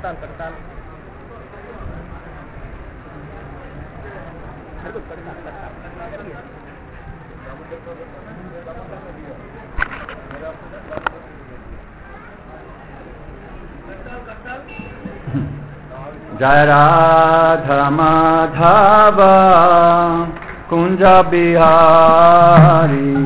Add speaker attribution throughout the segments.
Speaker 1: Jai Radha Madhava Kunja Bihari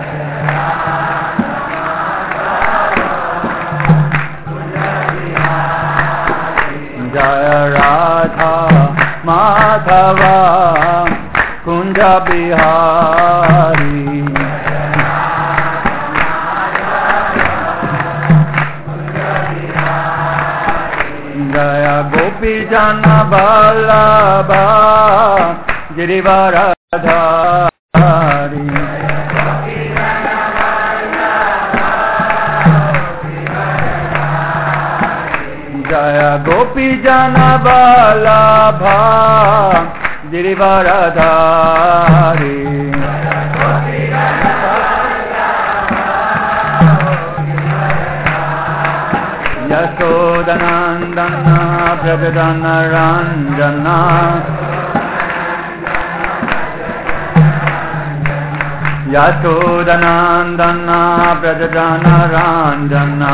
Speaker 1: Jai Radha Madhava Kunja Bihari Jaya Gopi Jana Vallabha Girivaradhari Jaya Gopi Jana Vallabha Girivaradhari Yashodanandana Prajadana Ranjana Yashodanandana Prajadana Ranjana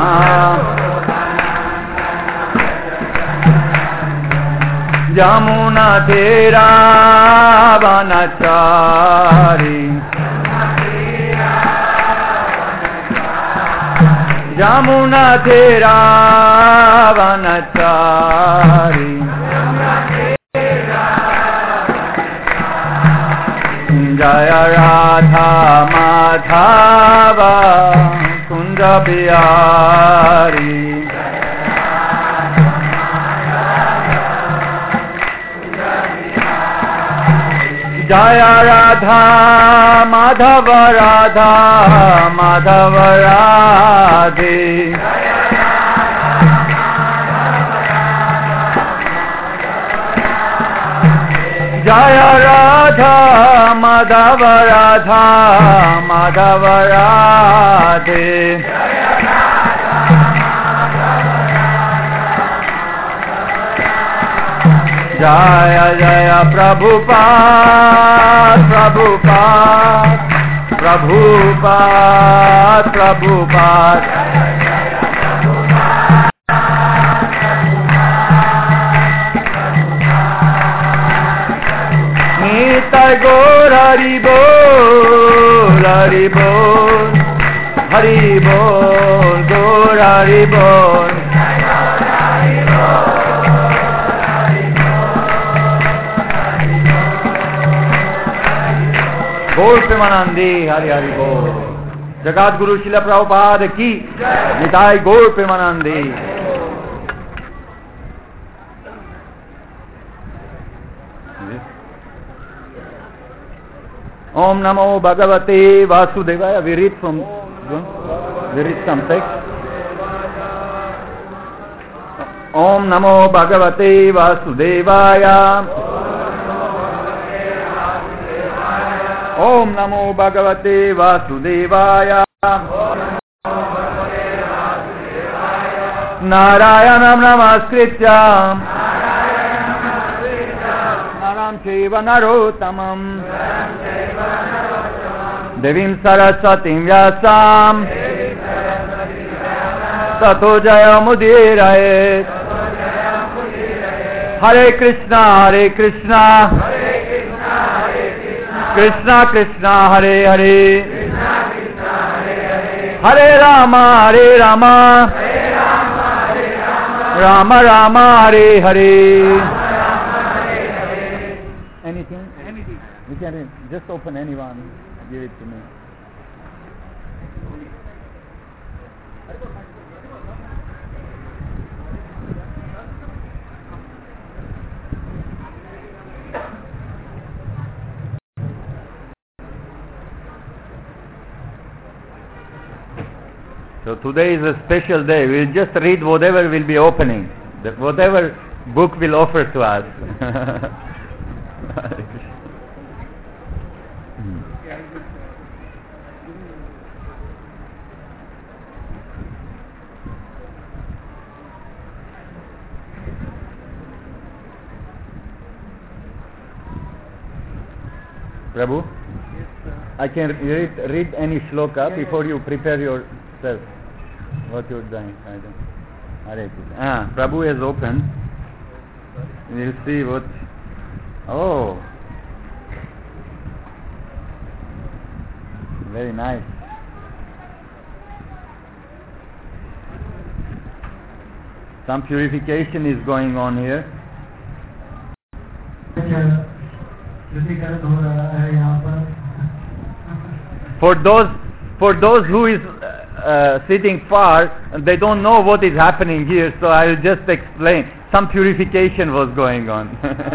Speaker 1: Jamuna Tera Vanachari Jamuna Tera Vanachari Jaya Radha Madhava Kunja Bihari Jaya Radha Madhava Radha Madhava Radhe Jaya Radha Madhava Radha Madhava Radhe Jaya Jaya Prabhupada Prabhupada Prabhupada Prabhupada Nitai Gaur Hari Bol Hari Bol Hari Bol Gaur Hari Bol Gaur Premanande Hari Hari Bol Jagat Guru Srila Prabhupada ki Nitai Gaur Premanande Om Namo Bhagavate Vasudevaya. We read some text. Om Namo Bhagavate Vasudevaya. Om Namo Bhagavate Vasudevaya. Narayanam Namaskritya Naram Chaiva Narottamam Devim Saraswatim Vyasam Tato Jaya Mudirayet Hare Krishna Hare Krishna Krishna Krishna Hare Hare Hare Rama Hare Rama Rama Rama Hare Hare. Anything? We can just open anyone. Give it to me. So today is a special day. We'll just read whatever will be opening, whatever book will offer to us. Prabhu?
Speaker 2: Yes, sir.
Speaker 1: I can read any shloka before you prepare yourself. What you're doing? I don't. Hare Krishna. Prabhu has opened. We'll see what. Oh, very nice. Some purification is going on here. For those who is sitting far, they don't know what is happening here, so I'll just explain. Some purification was going on.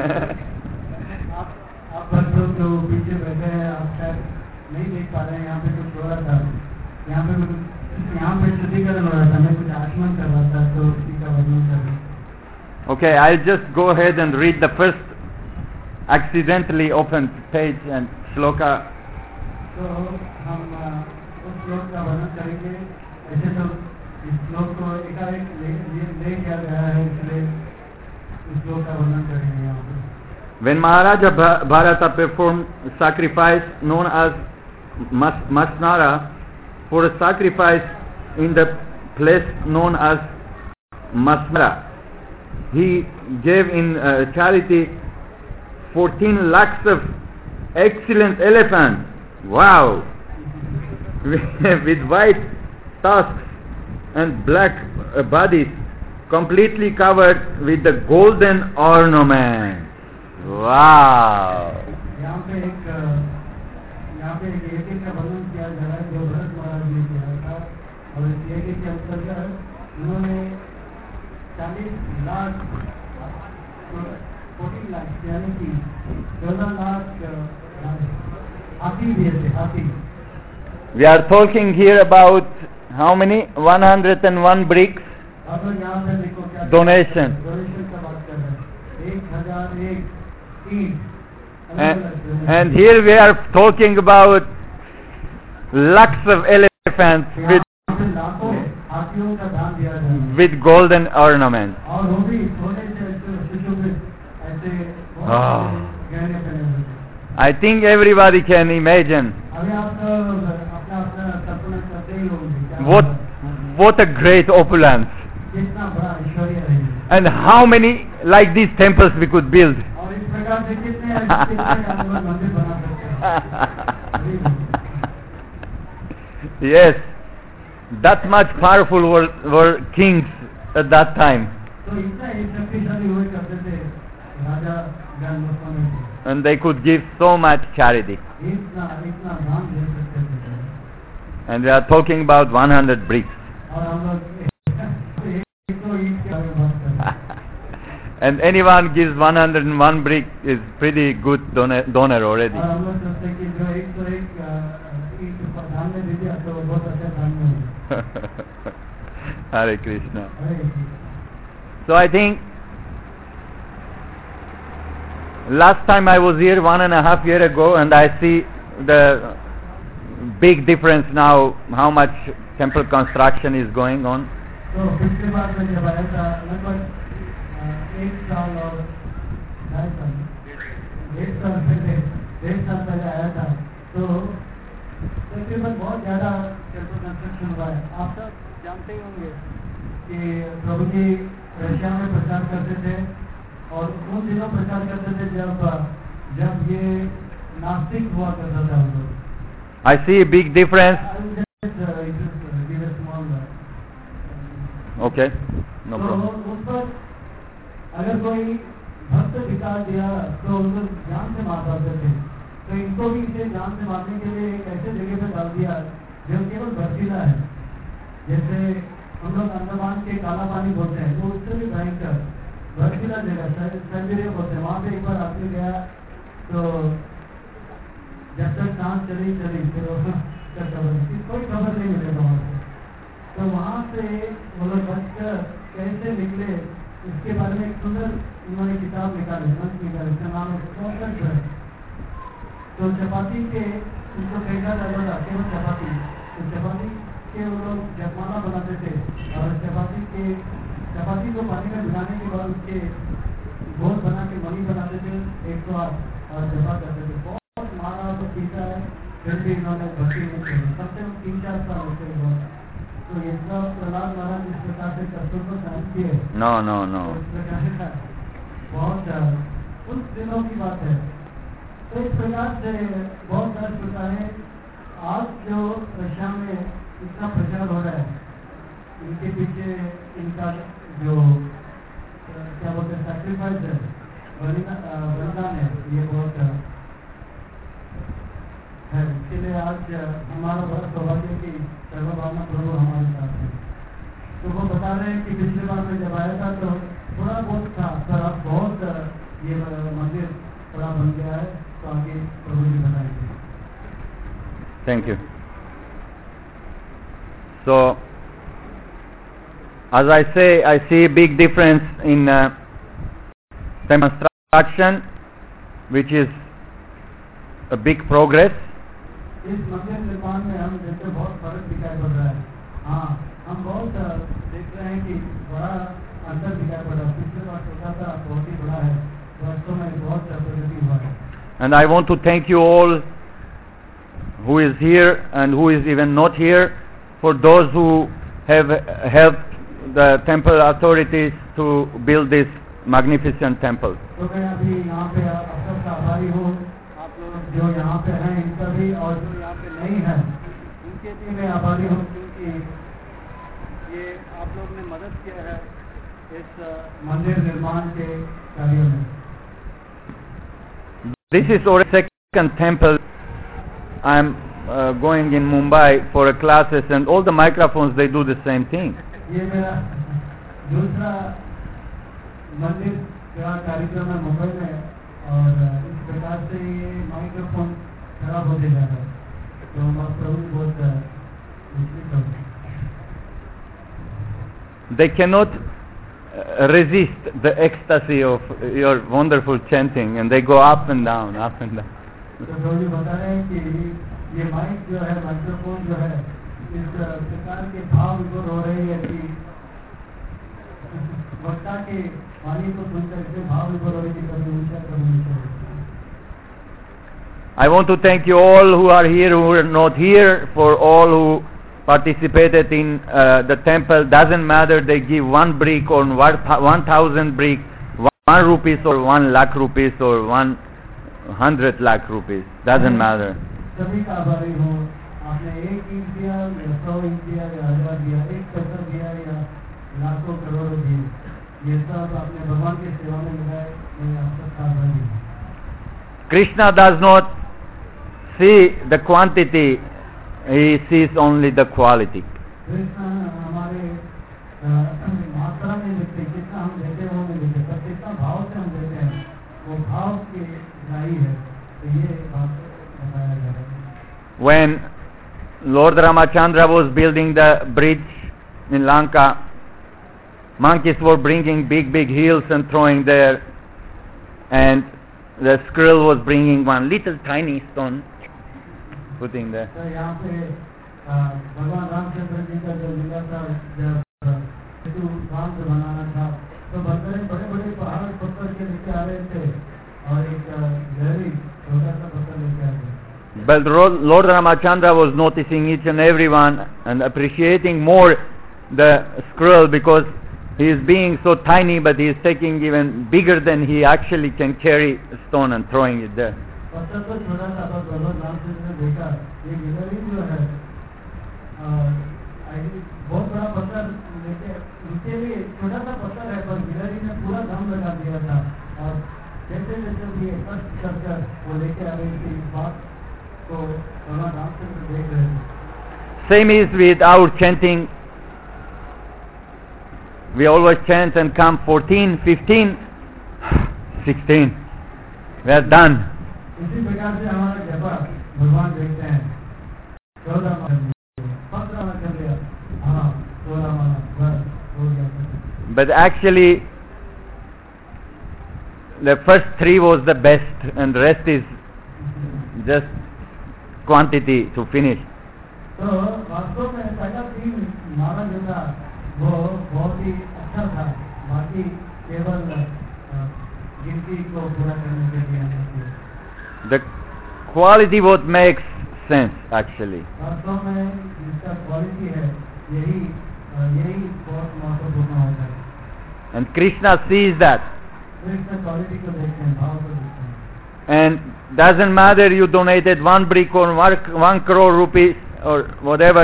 Speaker 1: Okay, I'll just go ahead and read the first accidentally opened page and shloka.
Speaker 2: तो हम उस श्लोक का वर्णन करेंगे. ऐसे तो इस श्लोक को एकाएक ले किया गया है, इसलिए इस श्लोक का वर्णन करेंगे यहाँ पर.
Speaker 1: When Maharaja Bharata performed sacrifice known as Masnara, for a sacrifice in the place known as Masmara, he gave in charity 14 lakhs of excellent elephants. Wow! With white tusks and black bodies, completely covered with the golden ornament. Wow!
Speaker 2: यहाँ पे एक का वर्णन किया जा रहा है जो भरत महाराज ने किया था, और इस एक के अंतर्गत उन्होंने 40 लाख 14 लाख यानी कि 14 लाख हाथी दिए थे. हाथी.
Speaker 1: We are talking here about how many? 101 bricks donation. And here we are talking about lakhs of elephants with golden ornaments. Oh. I think everybody can imagine what a great opulence, and how many like these temples we could build. Yes, that much powerful were kings at that time. And they could give so much charity. And we are talking about 100 bricks. And anyone gives 101 brick is pretty good donor already. Hare Krishna. So I think last time I was here 1.5 years ago, and I see the big difference now, how much temple construction is going on.
Speaker 2: So पिछली बार मैं जब आया था लगभग 1 साल और 1.5 साल पहले आया था, तो तकरीबन बहुत ज़्यादा टेम्पल कंस्ट्रक्शन हुआ है. आप सब जानते ही होंगे कि प्रभु जी रशिया में प्रचार करते थे, और उन दिनों प्रचार करते थे जब ये नास्तिक हुआ करता था.
Speaker 1: I see a big difference. Okay, no problem.
Speaker 2: उस पर अगर कोई भक्त विकार दिया तो उनको जान से मार डालते थे. तो इनको भी इसे जान से मारने के लिए एक ऐसे जगह पे डाल दिया जो केवल बर्फीला है. जैसे हम लोग अंडमान के काला पानी बोलते हैं, तो उससे भी भयंकर बर्फीला जगह साइबेरिया बोलते हैं. वहाँ पे एक बार आदमी गया तो जब तक सांस चली फिर कोई खबर नहीं मिलेगा वहाँ से. तो वहाँ से वो लोग बचकर कैसे निकले, इसके बारे में एक सुंदर उन्होंने किताब निकाली, इसका नाम है स्कॉटलैंड ट्रैक. तो चपाती के उनको फेंका जाता था, केवल चपाती. तो चपाती के वो लोग जपमाला बनाते थे, और चपाती को पानी में भिगाने के बाद उसके गोल बना के मणि बनाते थे 108 और जपा करते थे. बहुत मारा फिर भी इन्होंने भर्ती नहीं करी, कम से कम 3-4 साल होते हुए। तो ये सब प्रहलाद महाराज इस प्रकार से कष्टों को सहन किए।
Speaker 1: No, no, no.
Speaker 2: इस प्रकार से बहुत उन दिनों की बात है। तो इस प्रकार से बहुत दर्श होता है। आज जो रशिया में इतना प्रचार हो रहा है, इनके पीछे इनका जो क्या बोलते हैं सैक्रिफाइस है, बलिदान है, ये बहुत है। इसके लिए आज हमारा बहुत सौभाग्य की सर्वभावना प्रभु हमारे साथ है। तो वो बता रहे हैं कि पिछले बार में जब आया था तो थोड़ा बहुत था, पर अब बहुत ये मंदिर बड़ा बन गया है। तो आगे प्रभु जी बताएंगे।
Speaker 1: Thank you. So, as I say, I see a big difference in construction, which is a big progress.
Speaker 2: इस मंदिर निर्माण में हम जैसे बहुत फर्क दिखाई पड़ रहा है। हाँ, हम बहुत देख रहे हैं कि बड़ा अंतर दिखाई पड़ रहा है। पिछले बार छोटा था, बहुत ही बड़ा है। वास्तव में बहुत प्रगति हुआ है।
Speaker 1: And I want to thank you all who is here and who is even not here, for those who have helped the temple authorities to build this magnificent temple.
Speaker 2: तो मैं अभी यहाँ पे आप सबका आभारी हूँ। आप लोग जो यहाँ पे हैं इनका भी, और जो यहाँ पे नहीं हैं उनके भी मैं आभारी हूँ, क्योंकि ये आप लोग ने मदद किया है इस मंदिर निर्माण के कार्य में।
Speaker 1: This is our second temple. I'm going in Mumbai for classes, and all the microphones, they do the same thing.
Speaker 2: ये मेरा दूसरा मंदिर का कार्यक्रम है मुंबई में, और इस प्रकार से ये माइक्रोफोन खराब होते जा रहा है। तो हम प्रभु बहुत मुश्किल हो।
Speaker 1: They cannot resist the ecstasy of your wonderful chanting, and they go up and down, up and down.
Speaker 2: तो प्रभु जी बता रहे हैं कि ये माइक जो है, माइक्रोफोन जो है, इस प्रकार के भाव विभोर हो रही है कि वक्ता के वाणी को सुनकर इसे भाव विभोर हो रही है, कभी ऊंचा कभी नीचा।
Speaker 1: I want to thank you all who are here, who are not here, for all who participated in the temple. Doesn't matter they give 1 brick or 1,000 brick, 1 rupees or 1 lakh rupees or 100 lakh rupees. Doesn't matter.
Speaker 2: सभी का आभारी हूँ। आपने 1 inch दिया या 100 inch दिया या 1000 दिया, 1 पैसा दिया या लाखों करोड़ों दिए, ये सब आपने भगवान की सेवा में लगाए। मैं आप सबका आभारी हूँ।
Speaker 1: Krishna does not see the quantity, he sees only the quality.
Speaker 2: Krishna हमारे मात्रा में देखते, कितना हम देते हैं वो नहीं देखते, पर कितना भाव से हम देते हैं वो भाव की गहराई है। तो ये बात बताया जा रहा है।
Speaker 1: When Lord Ramachandra was building the bridge in Lanka, monkeys were bringing big hills and throwing there, and the squirrel was bringing one little tiny stone, putting there.
Speaker 2: तो यहाँ पे भगवान रामचंद्र जी का जो लीला था, जब सेतु बांध बनाना था, तो बंदर बड़े बड़े पहाड़ पत्थर के लेके आ रहे थे और एक गहरी छोटा सा पत्थर लेके आ रहे थे।
Speaker 1: But Lord Ramachandra was noticing each and every one and appreciating more the squirrel, because he is being so tiny, but he is taking even bigger than he actually can carry a stone and throwing it there.
Speaker 2: पत्थर तो छोटा सा, पर भगवान रामचंद्र ने देखा ये गिलहरी जो है बहुत बड़ा पत्थर लेके, उनके लिए छोटा सा पत्थर है, पर गिलहरी ने पूरा दम लगा दिया था, और जैसे जैसे भी कष्ट कर वो लेके आ रही थी, इस बात को भगवान रामचंद्र देख रहे थे।
Speaker 1: Same is with our chanting. We always chant and come 14, 15, 16. We are done.
Speaker 2: इसी प्रकार से हमारा जपा भगवान देखते हैं। 14 माला, 15 माला कर लिया, हाँ 16 माला बस हो गया।
Speaker 1: But actually, the first 3 was the best, and the rest is just quantity to finish.
Speaker 2: तो वास्तव में पहला 3 माला जो था वो बहुत ही अच्छा था, बाकी केवल गिनती को पूरा करने के लिए।
Speaker 1: The quality what makes sense actually.
Speaker 2: वास्तव में जिसका क्वालिटी है यही बहुत महत्वपूर्ण होता है.
Speaker 1: And Krishna sees that.
Speaker 2: Krishna quality को देखते हैं, भाव को देखते हैं.
Speaker 1: And doesn't matter you donated 1 brick or 1 crore rupees or whatever,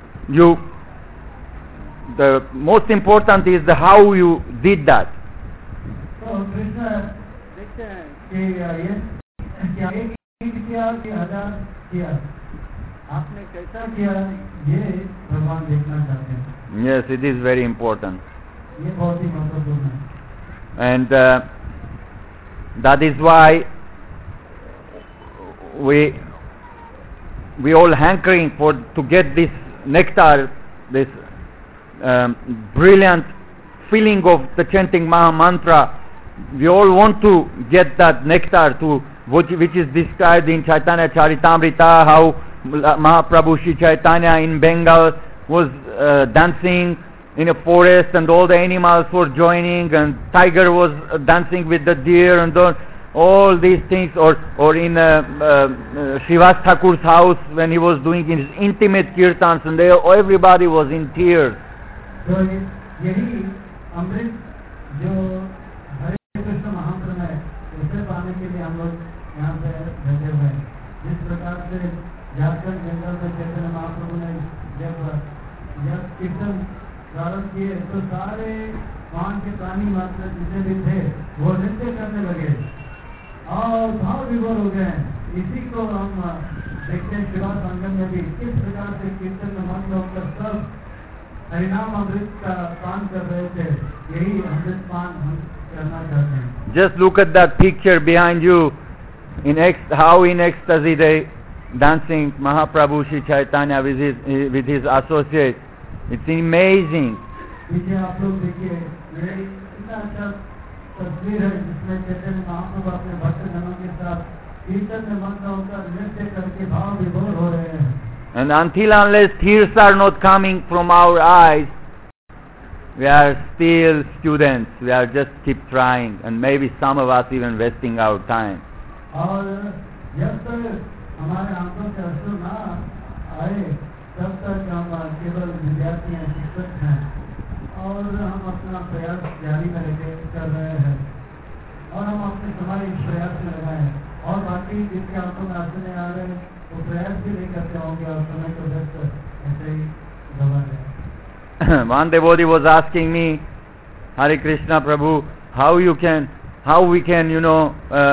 Speaker 1: the most important is the how you did that.
Speaker 2: तो कृष्ण देखते हैं कि ये क्या एक किया कि 1000 किया, आपने कैसा किया, ये भगवान देखना चाहते हैं.
Speaker 1: Yes, it is very important.
Speaker 2: ये बहुत ही महत्वपूर्ण है.
Speaker 1: And that is why we all hankering to get this nectar, this brilliant feeling of the chanting Maha Mantra. We all want to get that nectar which is described in Chaitanya Charitamrita, how Mahaprabhu Sri Chaitanya in Bengal was dancing in a forest and all the animals were joining, and tiger was dancing with the deer, and all these things, or in Srivas Thakur's house when he was doing his intimate kirtans, and everybody was in tears.
Speaker 2: So यही अमृत जो हरे कृष्ण महामंत्र में उसे पाने के लिए हम लोग यहाँ पे बैठे हुए हैं. जिस प्रकार से झारखंड जंगल में चैतन्य महाप्रभु ने जब कीर्तन प्रारंभ किए तो सारे वहाँ के प्राणी मात्र जितने भी थे वो नृत्य करने लगे और भाव विभोर हो गए. इसी को हम देखते हैं शिवा संगम में भी किस प्रकार से कीर्तन में मन होकर सब हरिनाम अमृत का पान कर रहे थे. यही अमृत पान हम करना चाहते हैं.
Speaker 1: Just look at that picture behind you, how in ecstasy they dancing Mahaprabhu Sri Chaitanya with his associates. It's amazing.
Speaker 2: पीछे आप लोग देखिए, ये इतना अच्छा तस्वीर है जिसमें चैतन्य महाप्रभु अपने भक्तजनों के साथ कीर्तन में मग्न होकर नृत्य करके भाव विभोर हो रहे हैं.
Speaker 1: And unless tears are not coming from our eyes, we are still students. We are just keep trying, and maybe some of us even wasting our time.
Speaker 2: और जब तक हमारे आंखों से अश्रु ना आए तब तक हम केवल विद्यार्थी हैं, शिक्षक हैं, और हम अपना प्रयास जारी कर रहे हैं और हम अपने समय इस प्रयास में लगाए हैं. और बाकी जिसके आंखों में आंसू नहीं आ रहे वो प्रयास भी नहीं करते होंगे और समय को व्यस्त ऐसे ही गवा रहे.
Speaker 1: One devotee was asking me, Hare Krishna Prabhu, how we can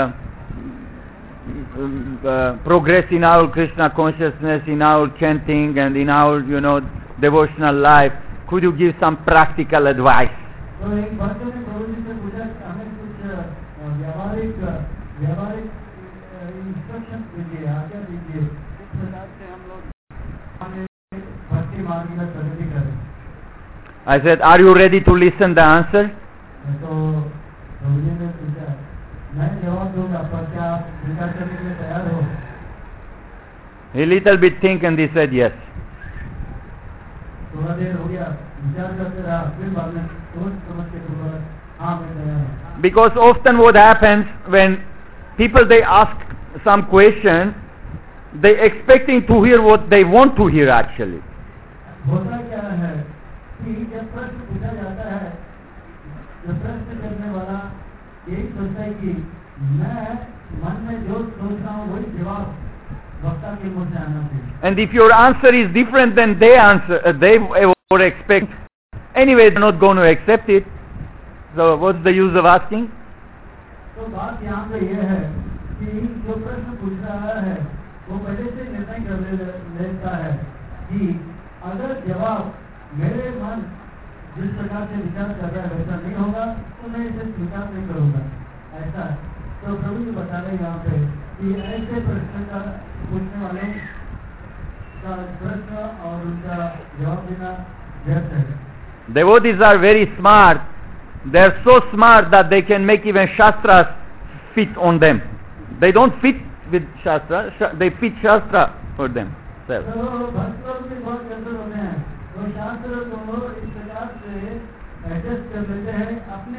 Speaker 1: progress in our Krishna consciousness, in our chanting and in our devotional life. Could you give some practical advice?
Speaker 2: तो एक भक्त ने प्रभु जी से पूछा कि हमें कुछ व्यावहारिक इंस्ट्रक्शन दीजिए, आज्ञा दीजिए, किस प्रकार से हम लोग भक्ति मार्ग में प्रगति करें.
Speaker 1: I said, are you ready to listen the answer?
Speaker 2: तो प्रभु जी ने पूछा, मैं जवाब दूंगा, पर क्या आप स्वीकार करने के लिए तैयार हो?
Speaker 1: He little bit think and he said yes.
Speaker 2: थोड़ा देर हो गया, विचार करते रहा, फिर बाद में सोच समझ के बोला, हाँ मैं तैयार हूँ.
Speaker 1: Because often what happens when people they ask some question, they expecting to hear what they want to hear actually.
Speaker 2: होता क्या है कि जब प्रश्न पूछा जाता है, जब प्रश्न करने वाला यही सोचता है कि मैं मन में जो सोच रहा हूँ वही जवाब वक्ता के मुंह से आना चाहिए.
Speaker 1: And if your answer is different than they would expect, anyway they're not going to accept it. So what's the use of asking?
Speaker 2: तो बात यहाँ पे ये है कि जो प्रश्न पूछ रहा है वो पहले से निर्णय कर लेता है कि अगर जवाब मेरे मन जिस प्रकार से विचार कर रहा है वैसा नहीं होगा तो मैं इसे स्वीकार नहीं करूँगा. ऐसा तो प्रभु जी बता रहे यहाँ पे कि ऐसे प्रश्न का पूछने वालों का प्रश्न और उनका जवाब देना व्यर्थ है.
Speaker 1: Devotees are very smart. They are so smart that they can make even Shastras fit on them. They don't fit with Shastra, they fit Shastra for them.
Speaker 2: तो भक्त लोग भी बहुत चतुर होते हैं, तो शास्त्र को इस प्रकार से एडजस्ट कर लेते हैं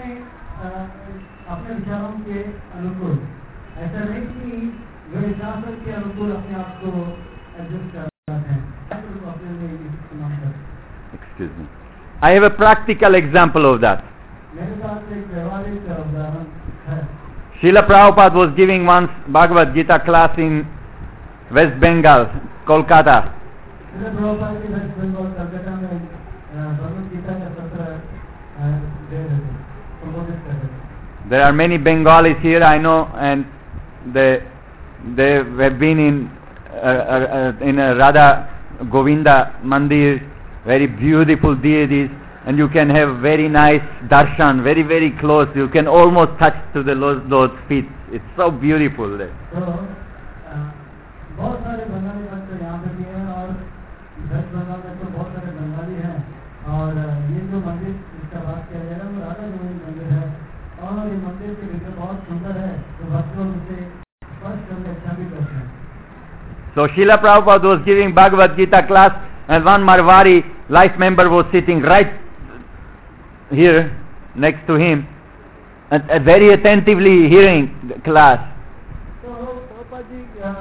Speaker 2: अपने विचारों के अनुकूल. ऐसा नहीं कि वे शास्त्र के अनुकूल अपने आप को एडजस्ट कराते हैं, तो अपने लिए इस्तेमाल करते हैं।
Speaker 1: Excuse me. I have a practical example of that.
Speaker 2: मेरे पास एक व्यवहारिक उदाहरण है।
Speaker 1: Srila Prabhupada was giving once Bhagavad Gita class in West Bengal, Kolkata.
Speaker 2: Srila Prabhupada ji West Bengal Calcutta में भगवद गीता का सत्र दे रहे थे, संबोधित कर रहे थे।
Speaker 1: There are many Bengalis here, I know, and they have been in a Radha Govinda Mandir, very beautiful deities, and you can have very nice darshan, very very close. You can almost touch to the Lord's feet. It's so beautiful there.
Speaker 2: तो बहुत सारे बंगाली भक्त यहाँ पे भी हैं और waste Bengal में तो बहुत सारे बंगाली हैं, और ये जो मंदिर जिसका बात किया जा रहा है वो राधा गोविंद मंदिर है, और ये मंदिर की विग्रह बहुत सुंदर है, तो भक्त लोग इसे स्पर्श करके अच्छा भी करते हैं।
Speaker 1: So Srila Prabhupada was giving Bhagavad Gita class, and one Marwari life member was sitting right here next to him, and very attentively hearing the class.
Speaker 2: तो प्रभुपाद जी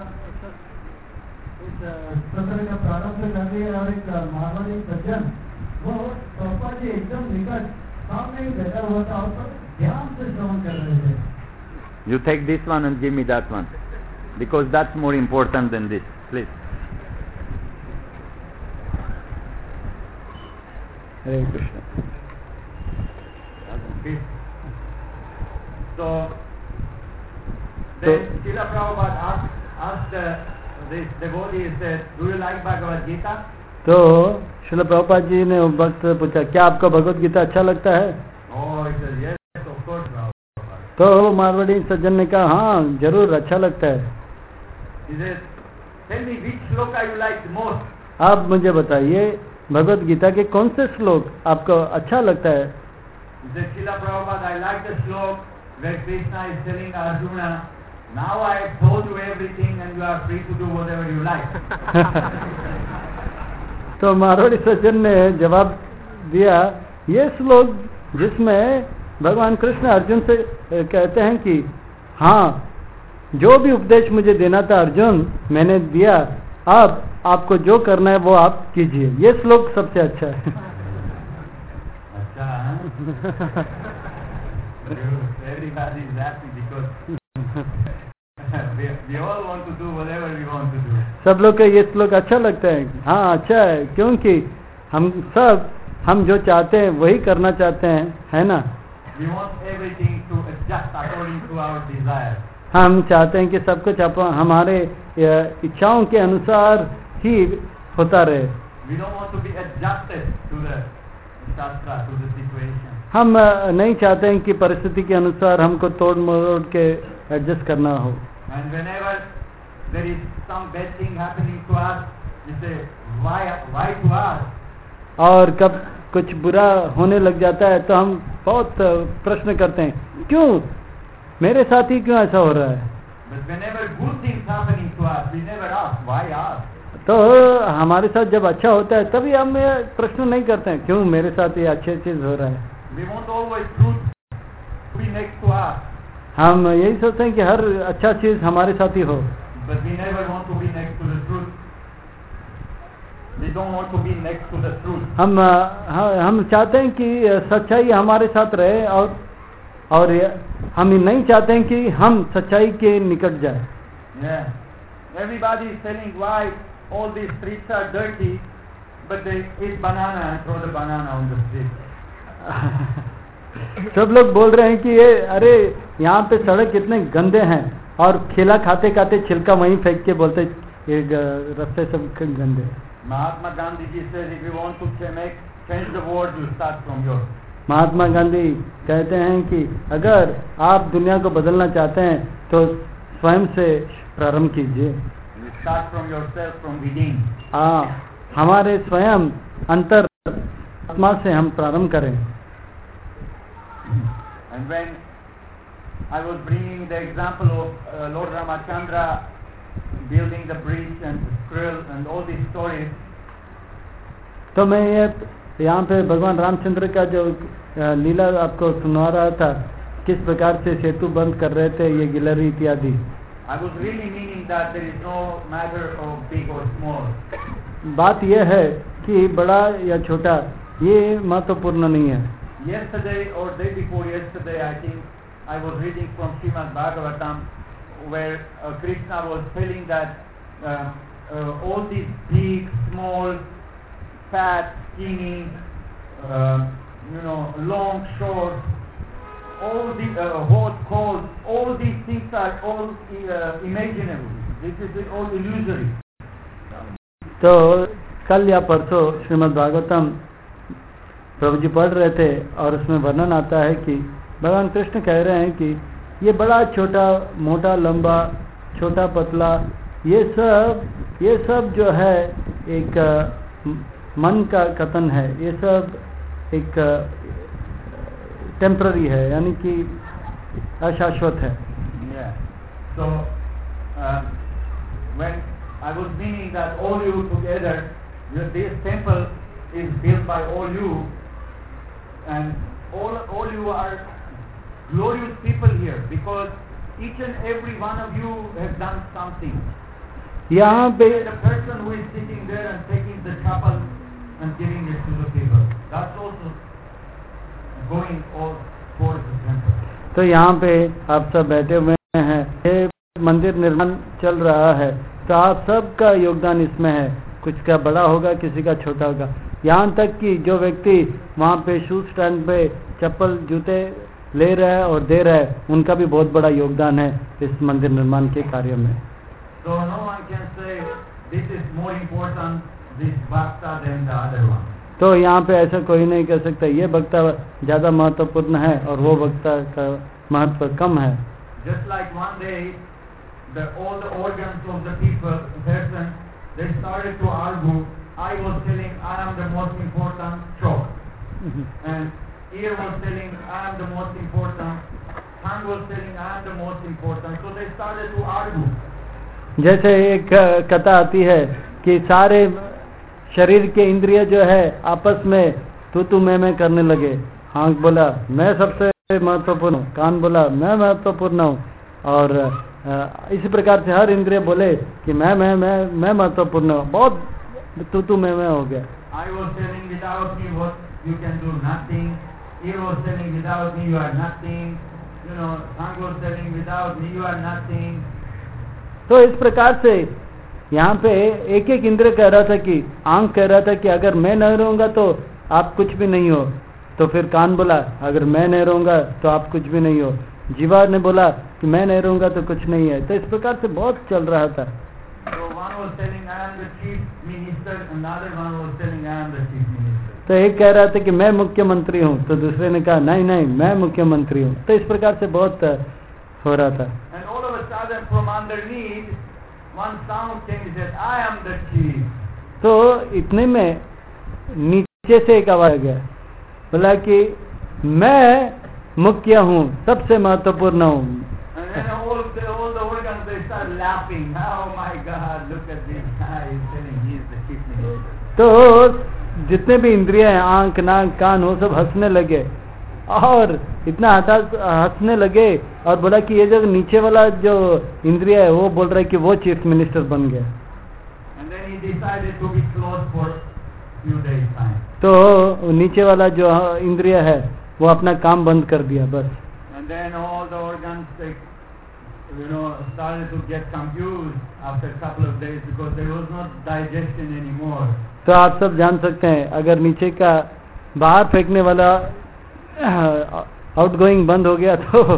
Speaker 2: इस सत्र का प्रारंभ कर दिए, और एक मारवाड़ी सज्जन वो प्रभुपाद जी एकदम निकट सामने ही बैठा हुआ था और ध्यान से श्रवण कर रहे थे।
Speaker 1: You take this one and give me that one, because that's more important than this, please. Hare Krishna. So then Srila Prabhupada asked this devotee, said, "Do you like Bhagavad Gita?"
Speaker 2: तो श्रील प्रभुपाद जी ने भक्त से पूछा, क्या आपको भगवद गीता अच्छा लगता है?
Speaker 1: Oh, he said, "Yes, of course, Prabhupada."
Speaker 2: तो मारवाड़ी सज्जन ने कहा, हाँ जरूर अच्छा लगता है।
Speaker 1: He said, "Tell me which shloka you like most."
Speaker 2: आप मुझे बताइए भगवद गीता के कौन से श्लोक आपको अच्छा लगता है?
Speaker 1: He said, "Srila Prabhupada, I like the shlok where Krishna is telling Arjuna, now I have told you everything and you are free to do whatever you like."
Speaker 2: तो मारवाड़ी सज्जन ने जवाब दिया, ये श्लोक जिसमें भगवान कृष्ण अर्जुन से कहते हैं कि हाँ जो भी उपदेश मुझे देना था अर्जुन मैंने दिया, अब आपको जो करना है वो आप कीजिए, ये श्लोक सबसे अच्छा है।
Speaker 1: अच्छा, everybody is happy because we all want to do whatever we want to do.
Speaker 2: सब लोग को ये श्लोक अच्छा लगता है। हाँ अच्छा है, क्योंकि हम जो चाहते हैं वही करना चाहते हैं, है ना?
Speaker 1: We want everything to adjust according to our desire.
Speaker 2: हम चाहते हैं कि सब कुछ हमारे इच्छाओं के अनुसार ही होता रहे।
Speaker 1: We don't want to be adjusted to the shastra, to the situation.
Speaker 2: हम नहीं चाहते हैं कि परिस्थिति के अनुसार हमको तोड़ मरोड़ के एडजस्ट करना हो।
Speaker 1: And whenever there is some bad thing happening to us, we say, why to us?
Speaker 2: और कब कुछ बुरा होने लग जाता है तो हम बहुत प्रश्न करते हैं, क्यों मेरे साथ ही क्यों ऐसा हो रहा है?
Speaker 1: But whenever good things happening to us, we never ask, why us?
Speaker 2: तो हमारे साथ जब अच्छा होता है तभी हम प्रश्न नहीं करते हैं, क्यों मेरे साथ ये अच्छी चीज हो रहा है?
Speaker 1: We want always truth to be next to us.
Speaker 2: हम यही सोचते हैं कि हर अच्छा चीज हमारे साथ ही हो।
Speaker 1: But we never want to be next to the truth. We don't want to be next to the truth.
Speaker 2: हम चाहते हैं कि सच्चाई हमारे साथ रहे, और हम नहीं चाहते हैं कि हम सच्चाई के निकट जाए।
Speaker 1: Yeah. Everybody is telling why all these streets are dirty, but they eat banana and throw the banana on the street.
Speaker 2: सब लोग बोल रहे हैं कि ये अरे यहाँ पे सड़क कितने गंदे हैं, और खिला खाते खाते छिलका वहीं फेंक के बोलते ये रास्ते सब गंदे।
Speaker 1: Mahatma Gandhi ji says, if you want to change the world, you start from your.
Speaker 2: Mahatma Gandhi कहते हैं कि अगर आप दुनिया को बदलना चाहते हैं तो स्वयं से प्रारंभ कीजिए।
Speaker 1: You start from yourself, from within.
Speaker 2: हमारे स्वयं अंतर आत्मा से हम प्रारंभ करें।
Speaker 1: And when I was bringing the example of Lord Ramachandra building the bridge and the squirrel and all these stories,
Speaker 2: तो मैं यहाँ पे भगवान रामचंद्र का जो लीला आपको सुना रहा था, किस प्रकार से सेतु बंद कर रहे थे ये गिलहरी इत्यादि।
Speaker 1: I was really meaning that there is no matter of big or small.
Speaker 2: बात यह है कि बड़ा या छोटा ये महत्वपूर्ण नहीं है.
Speaker 1: Yesterday or day before yesterday, I think I was reading from Srimad Bhagavatam, where Krishna was telling that all these big, small, fat, skinny, long, short, all the hot, cold, all these things are all imaginable. This is all illusory.
Speaker 2: तो कल या परसों श्रीमद् भागवतम प्रभु जी पढ़ रहे थे और उसमें वर्णन आता है कि भगवान कृष्ण कह रहे हैं कि ये बड़ा छोटा, मोटा, लंबा, छोटा, पतला, ये सब जो है एक मन का कथन है. ये सब एक टेम्पररी है, यानी कि अशाश्वत है.
Speaker 1: So when I was meaning that all you together, this temple is built by all you, and all you are glorious people here, because each and every one of you has done something.
Speaker 2: यहाँ पे
Speaker 1: the person who is sitting there and taking the chapel and giving it to the people, that's also going all towards the temple.
Speaker 2: तो यहाँ पे आप सब बैठे हुए हैं, ये मंदिर निर्माण चल रहा है, तो आप सबका योगदान इसमें है. कुछ का बड़ा होगा, किसी का छोटा होगा. यहाँ तक कि जो व्यक्ति वहाँ पे शूज स्टैंड पे चप्पल, जूते ले रहा है और दे रहा है, उनका भी बहुत बड़ा योगदान है इस मंदिर निर्माण के कार्य में.
Speaker 1: So no one can say this is more important, this bhakta than the other one.
Speaker 2: तो यहाँ पे ऐसा कोई नहीं कह सकता ये भक्ता ज्यादा महत्वपूर्ण है और वो भक्ता का महत्व कम है.
Speaker 1: Just like one day, all the organs of the person, they started to argue. I was telling I am the most important throat, and ear was telling I am the most important, tongue was telling I am the most important. So they started to argue.
Speaker 2: जैसे एक कथा आती है कि सारे शरीर के इंद्रिय जो है आपस में तू मैं करने लगे. आँख बोला मैं सबसे महत्वपूर्ण हूँ, कान बोला मैं महत्वपूर्ण हूँ, और इसी प्रकार से हर इंद्रिय बोले कि मैं महत्वपूर्ण हूँ. बहुत तू मैं हो गया.
Speaker 1: I was telling without me what you can do nothing. Ear was telling without me you are nothing. Tongue was telling without me you are nothing.
Speaker 2: तो इस प्रकार से यहाँ पे एक एक इंद्रिय कह रहा था कि आंख कह रहा था कि अगर मैं नहीं रहूंगा तो आप कुछ भी नहीं हो. तो फिर कान बोला अगर मैं नहीं रहूंगा तो आप कुछ भी नहीं हो. जीवा ने बोला कि मैं नहीं रहूंगा तो कुछ नहीं है. तो इस प्रकार से बहुत चल रहा था.
Speaker 1: So one was telling I am the chief minister, another one was telling I am the chief minister.
Speaker 2: तो एक कह रहा था कि मैं मुख्यमंत्री हूँ, तो दूसरे ने कहा नहीं मैं मुख्यमंत्री हूँ. तो इस प्रकार से बहुत हो रहा था.
Speaker 1: And all of a sudden from underneath one sound came that I am the chief.
Speaker 2: तो इतने में नीचे से एक आवाज गया, बोला कि मैं मुख्य हूँ, सबसे महत्वपूर्ण हूँ.
Speaker 1: And then all the organs they start laughing. Oh my God, look at this guy is telling he is the chief minister.
Speaker 2: तो जितने भी इंद्रिय हैं, आंख, नाक, कान, वो सब हंसने लगे और इतना हंसने लगे और बोला कि ये जो नीचे वाला जो इंद्रिय है वो बोल रहा है कि वो चीफ मिनिस्टर बन गया.
Speaker 1: And then he decided to be closed for few days time.
Speaker 2: तो नीचे वाला जो इंद्रिय है वो अपना काम बंद कर दिया बस.
Speaker 1: And then all the organs they, started to get confused after a couple of days because there was not digestion anymore.
Speaker 2: तो आप सब जान सकते हैं अगर नीचे का बाहर फेंकने वाला आउटगोइंग बंद हो गया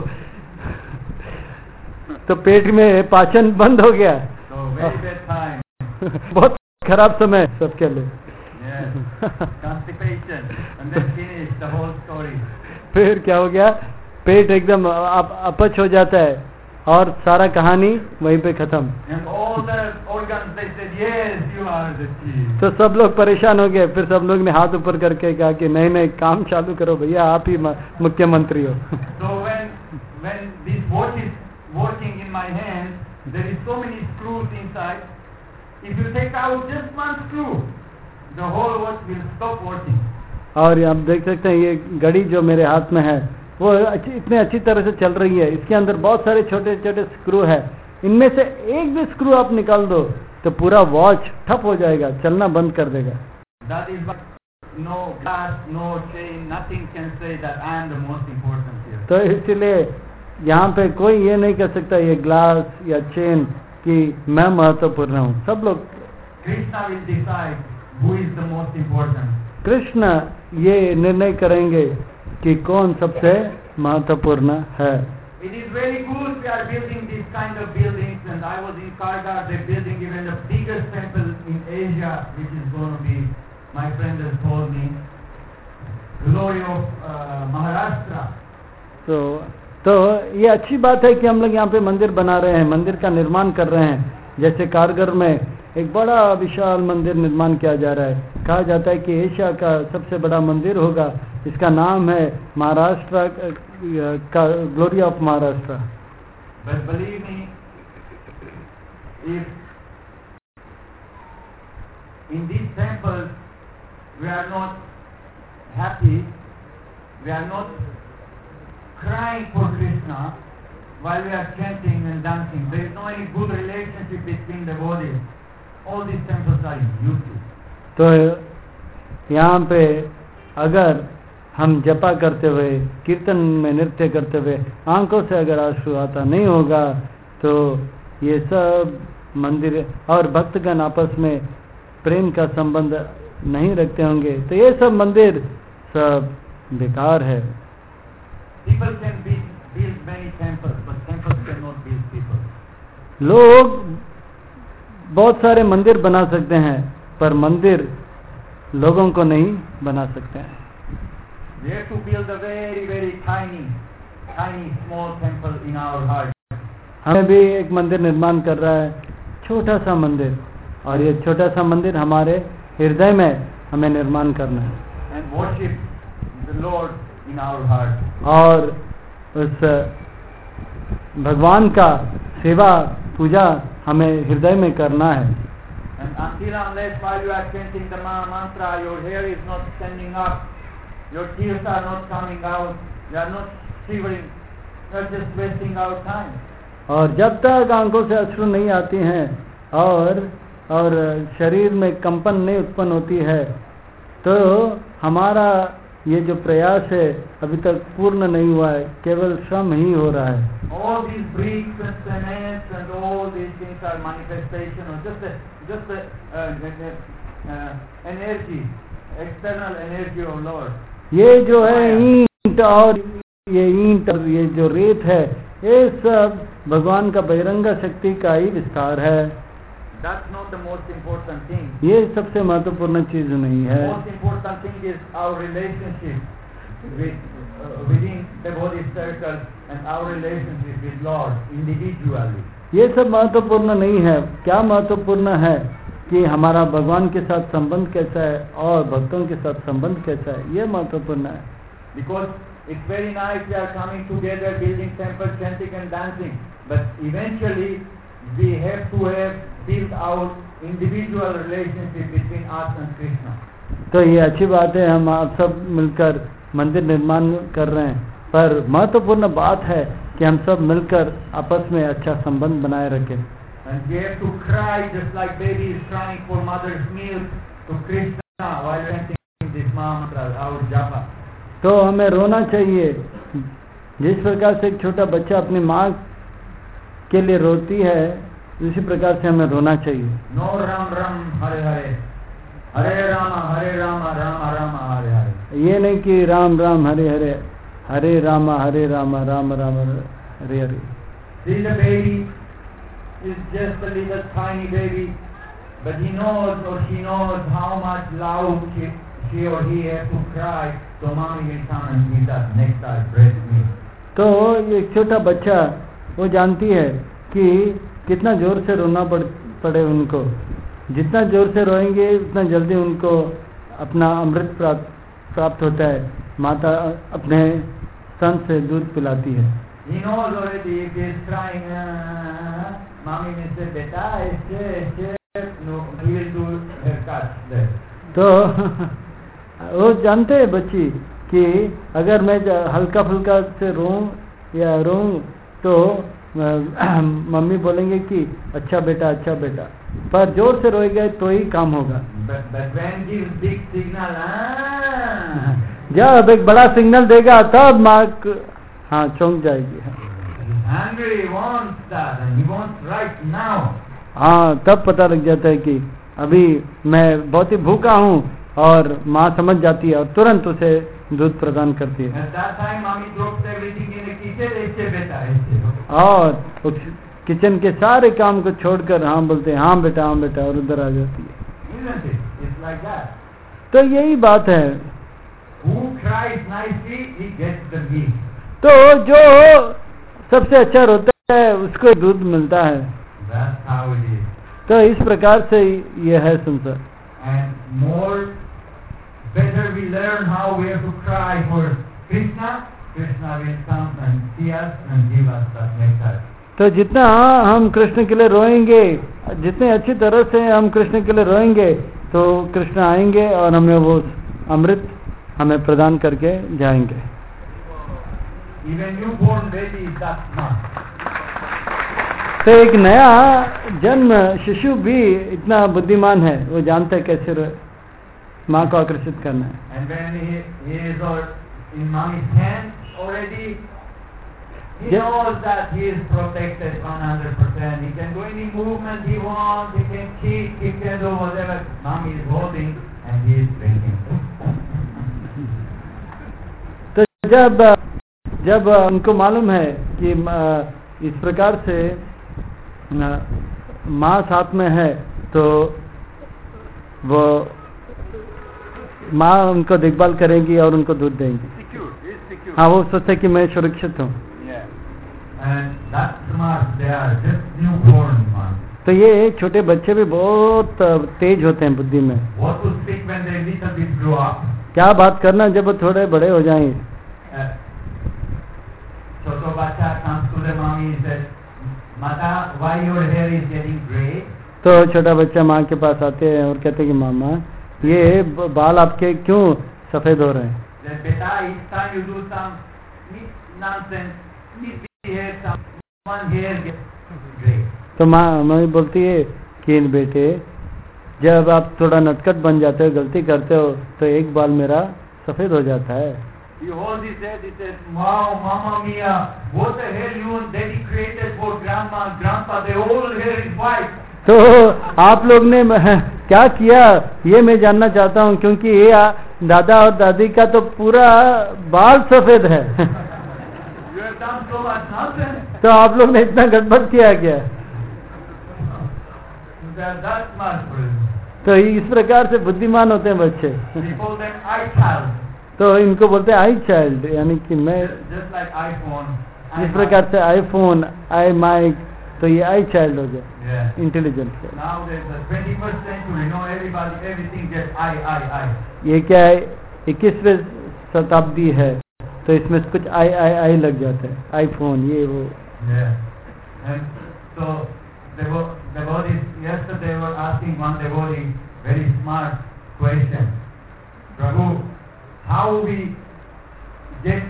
Speaker 2: तो पेट में पाचन बंद हो गया.
Speaker 1: So very bad time.
Speaker 2: बहुत खराब समय सबके लिए.
Speaker 1: Yes. Constipation and then finish the whole story.
Speaker 2: फिर क्या हो गया, पेट एकदम अपच हो जाता है और सारा कहानी वहीं पे खत्म.
Speaker 1: And all the organs they said yes you are the chief.
Speaker 2: तो सब लोग परेशान हो गए. फिर सब लोग ने हाथ ऊपर करके कहा कि नहीं काम चालू करो भैया, आप ही मुख्यमंत्री हो.
Speaker 1: So when this watch is working in my hand, there is so many screws inside. If you take out just one screw, the whole watch will stop working.
Speaker 2: और आप देख सकते हैं ये घड़ी जो मेरे हाथ में है वो इतने अच्छी तरह से चल रही है. इसके अंदर बहुत सारे छोटे छोटे स्क्रू है.
Speaker 3: इनमें से एक भी स्क्रू आप निकाल दो तो पूरा वॉच ठप हो जाएगा, चलना बंद कर देगा।
Speaker 1: That is why no glass, no chain, nothing can say that I am the most important here.
Speaker 3: तो इसलिए यहाँ पे कोई ये नहीं कह सकता ये ग्लास या चेन कि मैं महत्वपूर्ण हूँ। सब लोग
Speaker 1: Krishna will decide who is the most important.
Speaker 3: Krishna ये निर्णय करेंगे कि कौन सबसे महत्वपूर्ण है।
Speaker 1: It is very good we are building this kind of buildings, and I was in Kargar, they're building even the biggest temple in Asia, which is going to be, my friend has told me, glory of Maharashtra.
Speaker 3: तो ये अच्छी बात है कि हम लोग यहाँ पे मंदिर बना रहे हैं, मंदिर का निर्माण कर रहे हैं। जैसे कारगर में एक बड़ा विशाल मंदिर निर्माण किया जा रहा है। कहा जाता है कि एशिया का सबसे बड़ा मंदिर होगा, इसका नाम है महाराष्ट्र का glory of Maharashtra.
Speaker 1: But believe me, if in these temples we are not happy, we are not crying for Krishna while we are chanting and dancing, there is no any good relationship between the bodies. All these temples are useless.
Speaker 3: तो यहाँ पे अगर हम जपा करते हुए, कीर्तन में नृत्य करते हुए आंखों से अगर आंसू आता नहीं होगा तो ये सब मंदिर और भक्तगण आपस में प्रेम का संबंध नहीं रखते होंगे तो ये सब मंदिर सब बेकार है।
Speaker 1: People can build many temples, but temples cannot build people.
Speaker 3: लोग बहुत सारे मंदिर बना सकते हैं पर मंदिर लोगों को नहीं बना सकते हैं।
Speaker 1: We have to build a very, very tiny, small temple in our heart.
Speaker 3: हमें भी एक मंदिर निर्माण कर रहा है, छोटा सा मंदिर, और ये छोटा सा मंदिर हमारे हृदय में हमें निर्माण करना है।
Speaker 1: And worship the Lord in our heart.
Speaker 3: और उस भगवान का सेवा पूजा हमें हृदय में करना है।
Speaker 1: And until unless while you are chanting the mantra, your hair is not standing up, your tears are not coming out, you are not shivering, you are just wasting our time.
Speaker 3: और जब तक आंखों से अश्रु नहीं आती हैं और शरीर में कंपन नहीं उत्पन्न होती है तो हमारा ये जो प्रयास है अभी तक पूर्ण नहीं हुआ है, केवल श्रम ही हो रहा है।
Speaker 1: All these bricks and cements and all these things are manifestation of just energy, external energy of Lord.
Speaker 3: ये जो है ईंट और ये जो रेत है ये सब भगवान का बहिरंग शक्ति का ही विस्तार है।
Speaker 1: That's not the most important thing.
Speaker 3: ये सबसे महत्वपूर्ण चीज नहीं है।
Speaker 1: Most important thing is our relationship within the body circle and our relationship with Lord individually.
Speaker 3: ये सब महत्वपूर्ण नहीं है। क्या महत्वपूर्ण है कि हमारा भगवान के साथ संबंध कैसा है और भक्तों के साथ संबंध कैसा है, ये महत्वपूर्ण है।
Speaker 1: Because it's very nice we are coming together, building temples, chanting and dancing, but eventually we have to have built our individual relationship between us and Krishna.
Speaker 3: तो ये अच्छी बात है, हम आप सब मिलकर मंदिर निर्माण कर रहे हैं, पर महत्वपूर्ण बात है कि हम सब मिलकर आपस में अच्छा संबंध बनाए रखें।
Speaker 1: And we have to cry just like baby is crying for mother's milk to Krishna while chanting this mantra, our japa.
Speaker 3: तो हमें रोना चाहिए जिस प्रकार से एक छोटा बच्चा अपनी माँ के लिए रोती है, उसी प्रकार से हमें रोना चाहिए।
Speaker 1: No Ram Ram Hare Hare, Hare Rama Rama Rama Hare Hare.
Speaker 3: ये नहीं कि राम राम हरे हरे, हरे Ram Ram Ram Hare Hare.
Speaker 1: See, the baby is just a little tiny baby, but he knows or she knows how much loud she or he has to cry, so mommy will come and give that nectar, breast milk.
Speaker 3: तो एक छोटा बच्चा वो जानती है कि कितना जोर से रोना पड़े उनको, जितना जोर से रोएंगे उतना जल्दी उनको अपना अमृत प्राप्त होता है। माता अपने स्तन से दूध पिलाती है।
Speaker 1: He knows already if he is crying, mommy will say, beta, no, he will do her cut there.
Speaker 3: तो वो जानते हैं बच्ची कि अगर मैं हल्का फुल्का से रोऊं तो मम्मी बोलेंगे कि अच्छा बेटा, पर जोर से रोएंगे तो ही काम होगा।
Speaker 1: But when gives big signal,
Speaker 3: जब एक बड़ा सिग्नल देगा तब माँ चौंक जाएगी।
Speaker 1: hungry, wants that, and he wants right now.
Speaker 3: तब पता लग जाता है कि अभी मैं बहुत ही भूखा हूँ, और माँ समझ जाती है और तुरंत उसे दूध प्रदान करती है।
Speaker 1: At that time, mommy drops everything in the kitchen. ऐसे बेटा,
Speaker 3: और किचन के सारे काम को छोड़कर बोलते हैं हाँ बेटा, और उधर आ जाती है।
Speaker 1: Isn't it? It's like that.
Speaker 3: तो यही बात है।
Speaker 1: Who cries nicely, he gets the milk.
Speaker 3: तो जो सबसे अच्छा रोता है उसको दूध मिलता है।
Speaker 1: That's how it is.
Speaker 3: तो इस प्रकार से ये है संसार।
Speaker 1: And more better we learn how we have to cry for Krishna. Krishna will come and see us and give us that nectar.
Speaker 3: तो जितना हम कृष्ण के लिए रोएंगे, जितने अच्छी तरह से हम कृष्ण के लिए रोएंगे, तो कृष्ण आएंगे और हमें वो अमृत हमें प्रदान करके जाएंगे।
Speaker 1: Even newborn baby is that smart.
Speaker 3: तो एक नया जन्म शिशु भी इतना बुद्धिमान है, वो जानता है कैसे माँ को आकर्षित करना है।
Speaker 1: And when he is in mommy's hand already, he knows that he is protected 100%. He can do any movement he wants. He can kick, he can do whatever. Mommy is holding and he is drinking.
Speaker 3: तो जब उनको मालूम है कि इस प्रकार से माँ साथ में है, तो वो माँ उनको देखभाल करेंगी और उनको दूध देंगी। हाँ, वो सोचते कि मैं सुरक्षित हूँ। तो ये छोटे बच्चे भी बहुत तेज होते हैं बुद्धि में। क्या बात करना जब वो थोड़े बड़े हो जाएंगे।
Speaker 1: छोटा बच्चा comes to the mommy and says, "Mata, why your hair is getting gray?"
Speaker 3: तो छोटा बच्चा माँ के पास आते हैं और कहते हैं कि मामा, ये बाल आपके क्यों सफेद हो रहे हैं।
Speaker 1: Then beta, each time you do some nonsense, misbehave, someone hair gets gray.
Speaker 3: तो माँ बोलती है कि बेटे, जब आप थोड़ा नटखट बन जाते हो, गलती करते हो, तो एक बाल मेरा सफेद हो जाता है।
Speaker 1: He holds his head, he says, "Wow, Mamma Mia, what the hell you and Daddy created for Grandma, Grandpa, the whole hair is white."
Speaker 3: तो आप लोग ने क्या किया ये मैं जानना चाहता हूँ, क्योंकि ये दादा और दादी का तो पूरा बाल सफेद है।
Speaker 1: You have done so much nonsense.
Speaker 3: तो आप लोग ने इतना गड़बड़ किया क्या।
Speaker 1: That's smart for him.
Speaker 3: तो इस प्रकार से बुद्धिमान होते हैं बच्चे।
Speaker 1: We call them iChild.
Speaker 3: तो इनको बोलते हैं आई चाइल्ड, यानी कि मैं
Speaker 1: Just like iPhone.
Speaker 3: जिस प्रकार से आईफोन, आई माइक, तो ये आई चाइल्ड हो गया, intelligent.
Speaker 1: Now there's the 21st century, no everybody, everything just I.
Speaker 3: ये क्या है, 21वीं शताब्दी है, तो इसमें कुछ आई लग जाता है, आईफोन ये वो।
Speaker 1: And so the devotees yesterday were asking one devotee very smart question. Prabhu, how we get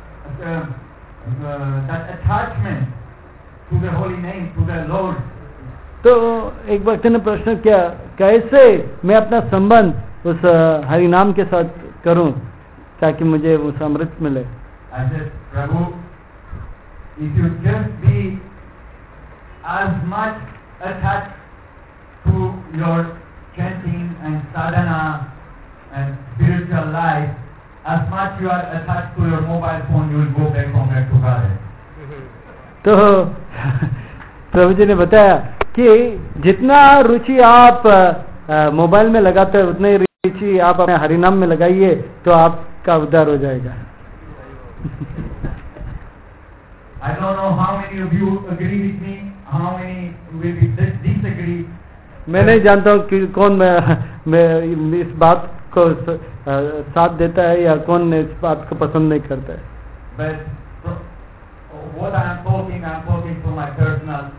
Speaker 1: that attachment to the holy name, to the Lord?
Speaker 3: तो एक भक्त ने प्रश्न किया, कैसे मैं अपना संबंध उस हरि नाम के साथ करूं ताकि मुझे उस अमृत मिले।
Speaker 1: I said, Prabhu, if you just be as much attached to your chanting and sadhana and spiritual life, as much you are attached to your mobile phone, you will go back home back to God.
Speaker 3: तो प्रभु जी ने बताया कि जितना रुचि आप mobile में लगाते हो, उतनी रुचि आप अपने हरिनाम में लगाइए, तो आपका उद्धार हो जाएगा।
Speaker 1: I don't know how many of you agree with me, how many will disagree.
Speaker 3: मैं नहीं जानता हूँ कि कौन मैं इस बात को साथ देता है या कौन इस बात को पसंद नहीं करता है।
Speaker 1: But what I'm talking from my personal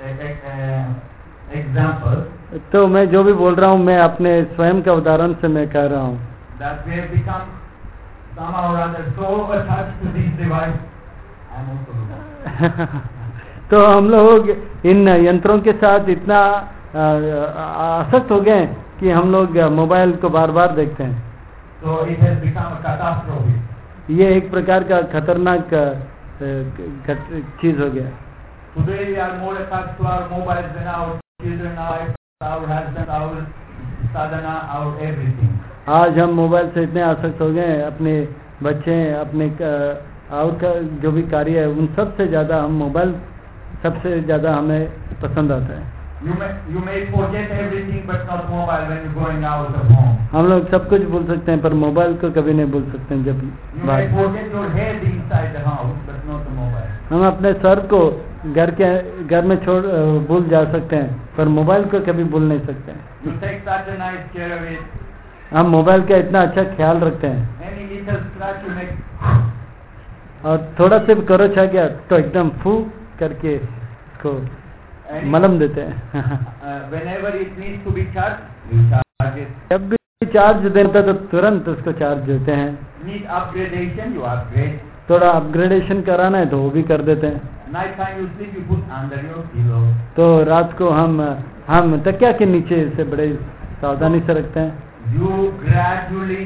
Speaker 1: example.
Speaker 3: तो मैं जो भी बोल रहा हूँ, मैं अपने स्वयं के उदाहरण से मैं कह रहा हूँ।
Speaker 1: That we have become somehow or other so attached to this device. I'm also
Speaker 3: तो हम लोग इन यंत्रों के साथ इतना आसक्त हो गए कि हम लोग मोबाइल को बार बार देखते हैं।
Speaker 2: So it has become a catastrophe.
Speaker 3: ये एक प्रकार का खतरनाक चीज हो गया।
Speaker 2: Today we are more attached to our mobiles than our children, our husband, our sadhana, our everything.
Speaker 3: आज हम मोबाइल से इतने आसक्त हो गए, अपने बच्चे, अपने और का जो भी कार्य है उन सब से ज्यादा हम मोबाइल सबसे ज्यादा हमें पसंद आता है।
Speaker 2: You may forget everything but not mobile when you're going out of home.
Speaker 3: हम लोग सब कुछ भूल सकते हैं पर मोबाइल को कभी नहीं भूल सकते हैं। जब
Speaker 2: You may forget your head inside the house but not the mobile.
Speaker 3: हम अपने सर को घर में छोड़ भूल जा सकते हैं पर मोबाइल को कभी भूल नहीं सकते हैं।
Speaker 2: You take such a nice care of it.
Speaker 3: हम मोबाइल का इतना अच्छा ख्याल रखते हैं।
Speaker 2: Any little scratch you make.
Speaker 3: और थोड़ा से भी करो छा गया तो एकदम फू करके इसको मलम देते हैं।
Speaker 2: Whenever it needs to be charged, you charge it.
Speaker 3: जब भी चार्ज देता तो तुरंत उसको चार्ज देते हैं।
Speaker 2: Need upgradation, you upgrade.
Speaker 3: थोड़ा अपग्रेडेशन कराना है तो वो भी कर देते हैं।
Speaker 2: Night time you sleep, you put under your pillow.
Speaker 3: तो रात को हम तकिया के नीचे से बड़े सावधानी से रखते हैं।
Speaker 2: You gradually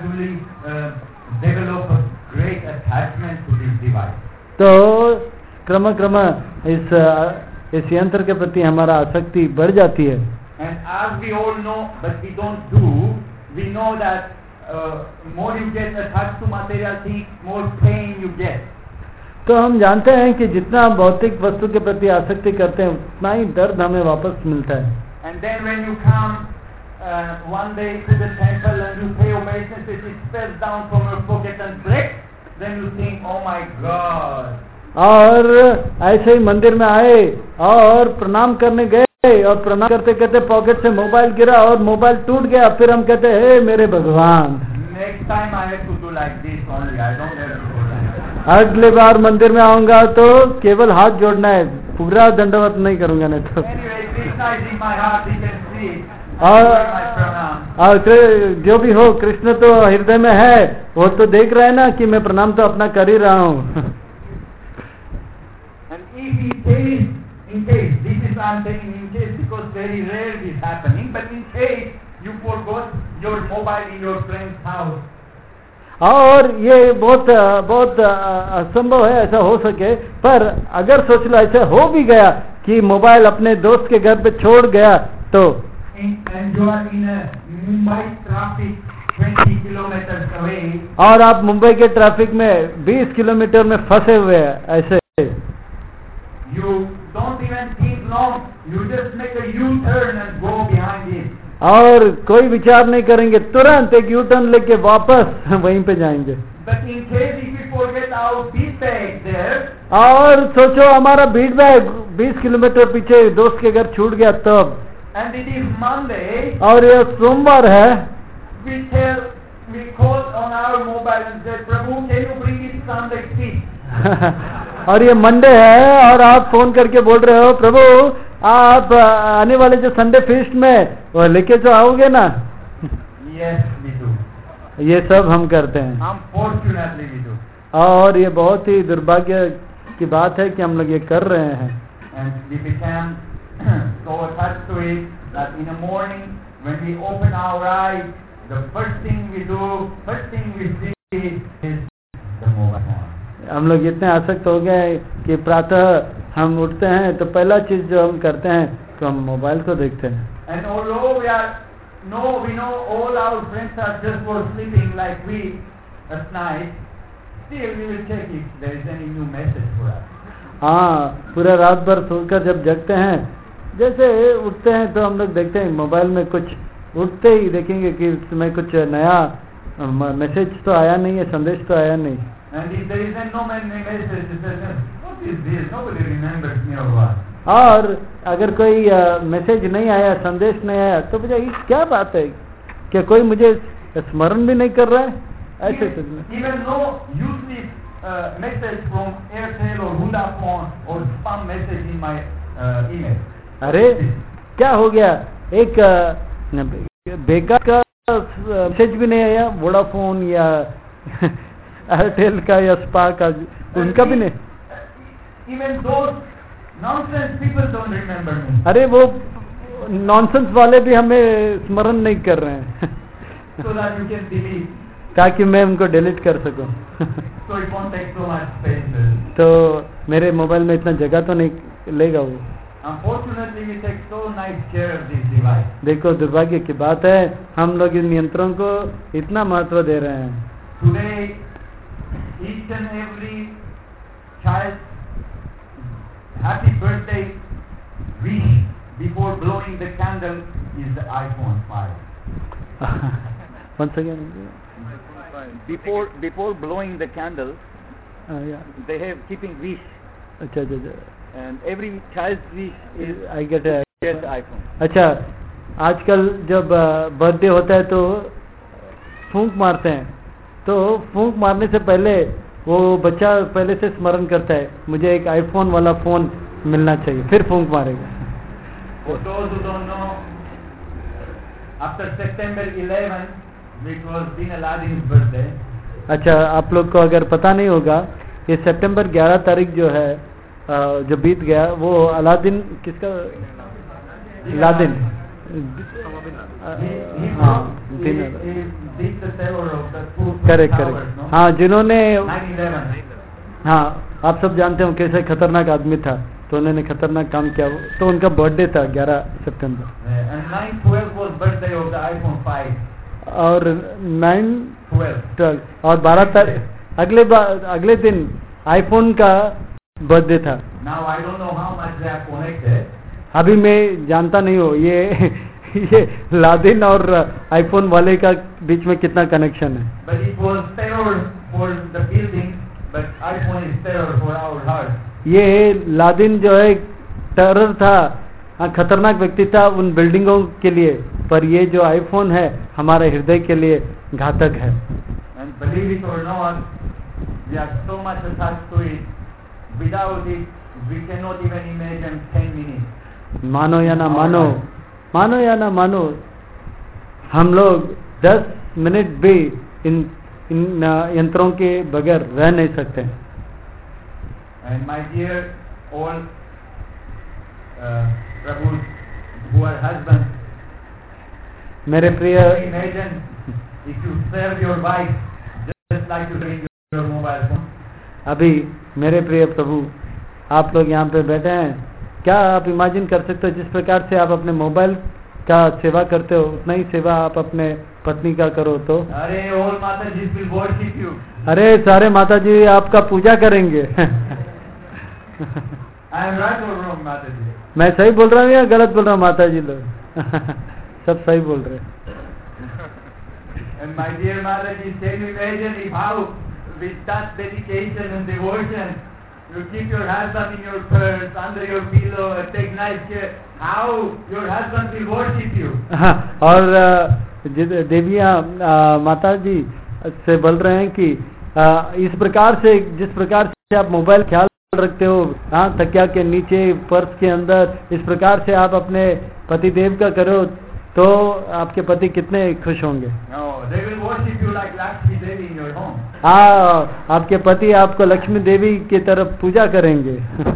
Speaker 2: develop a great attachment to this device.
Speaker 3: तो क्रम इस यंत्र के प्रति हमारा आसक्ति बढ़ जाती है।
Speaker 2: And as we all know, but we don't do, we know that more you get attached to material things, more pain you get.
Speaker 3: तो हम जानते हैं कि जितना भौतिक वस्तु के प्रति आसक्ति करते हैं उतना ही दर्द हमें वापस मिलता है।
Speaker 2: And then when you come one day to the temple and you pay obeisances, it falls down from your pocket and breaks, then you think, oh my God.
Speaker 3: और ऐसे ही मंदिर में आए और प्रणाम करने गए और प्रणाम करते करते पॉकेट से मोबाइल गिरा और मोबाइल टूट गया। फिर हम कहते हैं हे मेरे भगवान,
Speaker 2: Next time I have to do like this only. I don't have to do like that.
Speaker 3: अगली बार मंदिर में आऊंगा तो केवल हाथ जोड़ना है, पूरा दंडवत नहीं करूंगा नहीं तो।
Speaker 2: Anyway, Krishna is in my heart. He can see it.
Speaker 3: और जो भी हो कृष्ण तो हृदय में है, वो तो देख रहा है ना कि मैं प्रणाम तो अपना कर ही रहा हूँ।
Speaker 2: In case, this is I'm saying in case because very rare this happening, but in case you forgot your mobile in your friend's house.
Speaker 3: और ये बहुत असंभव है ऐसा हो सके, पर अगर सोच लो ऐसा हो भी गया कि मोबाइल अपने दोस्त के घर पे छोड़ गया तो
Speaker 2: And you are in a Mumbai traffic 20 kilometers away.
Speaker 3: और आप मुंबई के ट्रैफिक में 20 किलोमीटर में फंसे हुए हैं ऐसे।
Speaker 2: You don't even think long. You just make a U-turn and go behind it.
Speaker 3: और कोई विचार नहीं करेंगे, तुरंत एक यू टर्न लेके वापस वहीं पे जाएंगे।
Speaker 2: But in case if we forget our bead bag there.
Speaker 3: और सोचो हमारा बीट बैग 20 किलोमीटर पीछे दोस्त के घर छूट गया तब।
Speaker 2: And it is Monday.
Speaker 3: और ये सोमवार है।
Speaker 2: We call on our mobile and say, Prabhu, can you bring it Sunday feast?
Speaker 3: और ये मंडे है और आप फोन करके बोल रहे हो प्रभु आप आने वाले जो संडे फीस्ट में वो लेके तो आओगे ना।
Speaker 2: Yes, we do.
Speaker 3: ये सब हम करते हैं।
Speaker 2: Unfortunately we do.
Speaker 3: और ये बहुत ही दुर्भाग्य की बात है कि हम लोग ये कर रहे हैं।
Speaker 2: And we become so attached to it that in the morning when we open our eyes, the first thing we see is the mobile phone.
Speaker 3: हम लोग इतने आसक्त हो गए कि प्रातः हम उठते हैं तो पहला चीज जो हम करते हैं तो हम मोबाइल को देखते हैं।
Speaker 2: And although we know all our friends are just for sleeping like we at night, still we will check if there is any new message for us.
Speaker 3: हाँ, पूरा रात भर सोकर जब जगते हैं, जैसे उठते हैं तो हम लोग देखते हैं मोबाइल में कुछ, उठते ही देखेंगे कि इसमें कुछ नया मैसेज तो आया नहीं है, संदेश तो आया नहीं।
Speaker 2: And if there is no message, it says, what is this? Nobody remembers me or what?
Speaker 3: और अगर कोई मैसेज नहीं आया, संदेश नहीं आया तो मुझे क्या बात है, क्या कोई मुझे स्मरण भी नहीं कर रहा है? ऐसे
Speaker 2: even no useless message from Airtel or Vodafone or spam message in my email.
Speaker 3: अरे क्या हो गया, एक बेकार का मैसेज भी नहीं आया वोडाफोन या एयरटेल का या स्पा का, उनका भी नहीं।
Speaker 2: Even those
Speaker 1: Nonsense people don't remember me.
Speaker 3: अरे वो नॉनसेंस वाले भी हमें स्मरण नहीं कर रहे हैं
Speaker 1: So that you can delete.
Speaker 3: ताकि मैं उनको डिलीट कर सकूं
Speaker 1: So it won't take so much space.
Speaker 3: तो मेरे मोबाइल में इतना जगह तो नहीं लेगा वो।
Speaker 1: Unfortunately, we take so nice care of this device.
Speaker 3: देखो दुर्भाग्य की बात है, हम लोग इन यंत्रों को इतना महत्व दे रहे हैं।
Speaker 1: Today, each and every child's happy birthday wish before blowing the candle is the iPhone 5.
Speaker 3: Once again.
Speaker 1: Before blowing the candle,
Speaker 3: Yeah.
Speaker 1: they have keeping wish,
Speaker 3: अच्छा अच्छा अच्छा।
Speaker 1: and every child's wish is
Speaker 3: I get
Speaker 1: iPhone.
Speaker 3: अच्छा, आजकल जब birthday होता है तो फूंक मारते हैं, तो फूंक मारने से पहले वो बच्चा पहले से स्मरण करता है मुझे एक आईफोन वाला फोन मिलना चाहिए, फिर फूंक मारेगा।
Speaker 1: For those who don't know, after September 11, which was Bin Laden's birthday,
Speaker 3: अच्छा, आप लोग को अगर पता नहीं होगा, ये सितंबर 11 तारीख जो है जो बीत गया, वो अलादीन किसका लादेन करेक्ट करेक्ट, हाँ, जिन्होंने
Speaker 1: 9/11.
Speaker 3: हाँ आप सब जानते हो कैसे खतरनाक आदमी था, तो उन्होंने खतरनाक काम किया, तो उनका बर्थडे था 11 सितंबर।
Speaker 1: And 9/12 was birthday of the iPhone 5.
Speaker 3: और 9/12 और 12 तारीख अगले दिन आईफोन का बर्थडे था।
Speaker 1: Now I don't know how much they are connected.
Speaker 3: अभी मैं जानता नहीं हूँ ये लादेन और आईफोन वाले का बीच में कितना कनेक्शन है।
Speaker 1: But it was terror for the building, but iPhone is terror for our heart.
Speaker 3: ये लादेन जो है टेरर था, हाँ, खतरनाक व्यक्ति था उन बिल्डिंगों के लिए, पर ये जो आईफोन है हमारे हृदय के लिए घातक है।
Speaker 1: And believe it or not, we are so much attached to it. Without it, we cannot even imagine 10 minutes.
Speaker 3: मानो या ना मानो, मानो या ना मानो, हम लोग 10 मिनट भी इन यंत्रों के बगैर रह नहीं सकते।
Speaker 1: And my dear all Prabhus who are husbands,
Speaker 3: मेरे प्रिय,
Speaker 1: imagine if you serve your wife just like you doing your mobile phone.
Speaker 3: अभी मेरे प्रिय प्रभु, आप लोग यहाँ पे बैठे हैं, क्या आप इमेजिन कर सकते हो जिस प्रकार से आप अपने मोबाइल का सेवा करते हो, उतना ही सेवा आप अपने पत्नी का करो तो?
Speaker 1: अरे all Mataji will worship you.
Speaker 3: अरे सारे माता जी आपका पूजा करेंगे।
Speaker 1: I am right or wrong, Mataji?
Speaker 3: मैं सही बोल रहा हूँ या गलत बोल रहा हूँ माता जी लोग? सब सही बोल रहे हैं।
Speaker 1: And my dear Mataji, can you imagine if how with such dedication and devotion you keep your husband in your purse, under your pillow, and take nice care, how your husband will worship you?
Speaker 3: और देवियाँ माता जी से बोल रहे हैं कि इस प्रकार से, जिस प्रकार से आप मोबाइल ख्याल रखते हो, हाँ, तकिया के नीचे, पर्स के अंदर, इस प्रकार से आप अपने पति देव का करो तो आपके पति कितने खुश होंगे।
Speaker 1: No, they will worship you like Lakshmi Devi in your home.
Speaker 3: हाँ, आपके पति आपको लक्ष्मी देवी की तरफ पूजा करेंगे।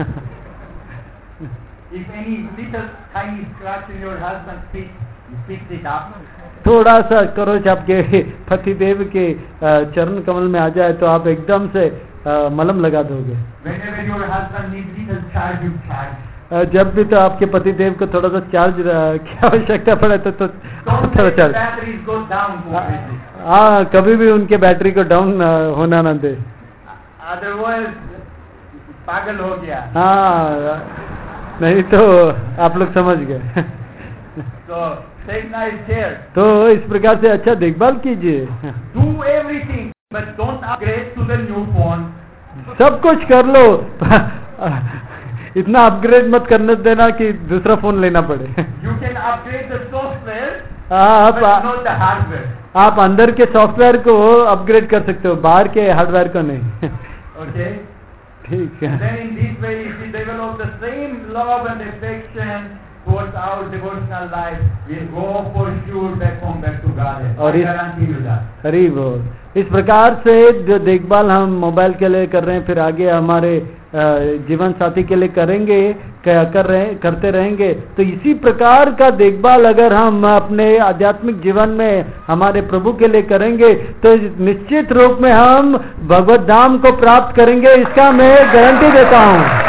Speaker 1: If any little tiny scratch in your husband's feet, you fix it up.
Speaker 3: थोड़ा सा करोच आपके पति देव के चरण कमल में आ जाए तो आप एकदम से मलम लगा दोगे।
Speaker 1: Whenever your husband needs little charge, you charge.
Speaker 3: जब भी तो आपके पति देव को थोड़ा सा चार्ज की आवश्यकता पड़े तो
Speaker 1: Don't
Speaker 3: थोड़ा
Speaker 1: let the
Speaker 3: charge,
Speaker 1: batteries go down completely.
Speaker 3: हाँ, कभी भी उनके बैटरी को डाउन होना ना दे।
Speaker 1: Otherwise, पागल हो गया।
Speaker 3: हाँ, नहीं तो आप लोग समझ गए।
Speaker 1: So take nice care.
Speaker 3: तो इस प्रकार से अच्छा देखभाल कीजिए।
Speaker 1: Do everything, but don't upgrade to the new phone.
Speaker 3: सब कुछ कर लो, इतना अपग्रेड मत करने देना कि दूसरा फोन लेना पड़े।
Speaker 1: You can upgrade the software,
Speaker 3: आप
Speaker 1: but not the hardware.
Speaker 3: आप अंदर के सॉफ्टवेयर को अपग्रेड कर सकते हो, बाहर के हार्डवेयर को नहीं।
Speaker 1: Okay.
Speaker 3: ठीक है।
Speaker 1: Then in this way, if we develop the same love and affection towards our devotional life, we'll go for sure back home, back to God.
Speaker 3: और
Speaker 1: I guarantee you that.
Speaker 3: हरी बोल। इस प्रकार से जो देखभाल हम मोबाइल के लिए कर रहे हैं, फिर आगे हमारे जीवन साथी के लिए करते रहेंगे, तो इसी प्रकार का देखभाल अगर हम अपने आध्यात्मिक जीवन में हमारे प्रभु के लिए करेंगे तो निश्चित रूप में हम भगवत धाम को प्राप्त करेंगे, इसका मैं गारंटी देता हूँ।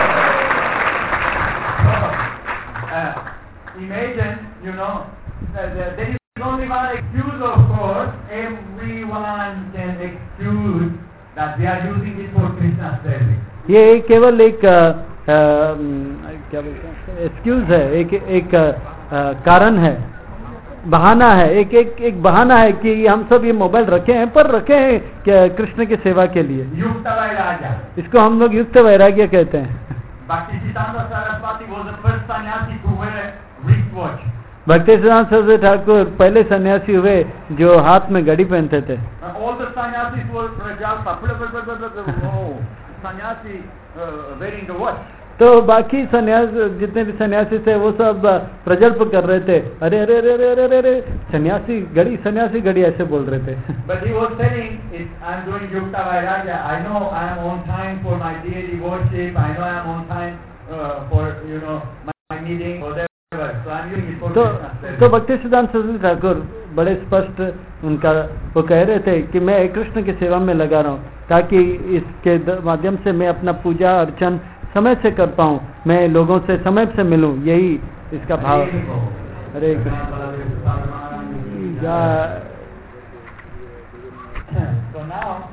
Speaker 1: Imagine, there is only one excuse, of course. Everyone can excuse that we are using it for Krishna service.
Speaker 3: ये केवल एक क्या बोलते हैं, एक्सक्यूज है, एक कारण है, बहाना है, एक बहाना है कि हम सब ये मोबाइल रखे हैं, पर रखे हैं कृष्ण की सेवा के लिए।
Speaker 1: युक्त वैराग्य,
Speaker 3: इसको हम लोग युक्त वैराग्य कहते हैं।
Speaker 1: Bhaktisiddhanta Saraswati was the first sannyasi to wear a wristwatch.
Speaker 3: भक्तिसिद्धांत Saraswati Thakur पहले सन्यासी हुए जो हाथ में घड़ी पहनते थे।
Speaker 1: All the sannyasis were sannyasi wearing the watch.
Speaker 3: तो बाकी सन्यास जितने भी सन्यासी थे वो सब प्रजल्प कर रहे थे, अरे अरे अरे अरे अरे अरे सन्यासी घड़ी ऐसे बोल रहे थे।
Speaker 1: But he was telling, I am doing Yukta Vairagya. I know I am on time for my deity worship. I know I am on time for my meeting, whatever. So I am using it for Krishna service.
Speaker 3: तो भक्तिसिद्धांत सरस्वती ठाकुर बड़े स्पष्ट उनका वो कह रहे थे कि मैं कृष्ण की सेवा में लगा रहा हूँ ताकि इसके माध्यम से मैं अपना पूजा अर्चन समय से कर पाऊँ, मैं लोगों से समय से मिलूँ, यही इसका भाव। हरे
Speaker 1: So now,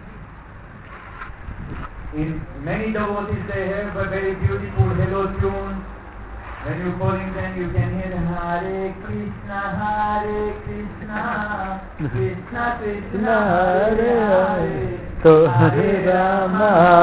Speaker 1: in many devotees they have a very beautiful hello tune. When you calling them, you can hear Hare Krishna, Krishna Krishna, Hare Hare.
Speaker 3: तो हरे राम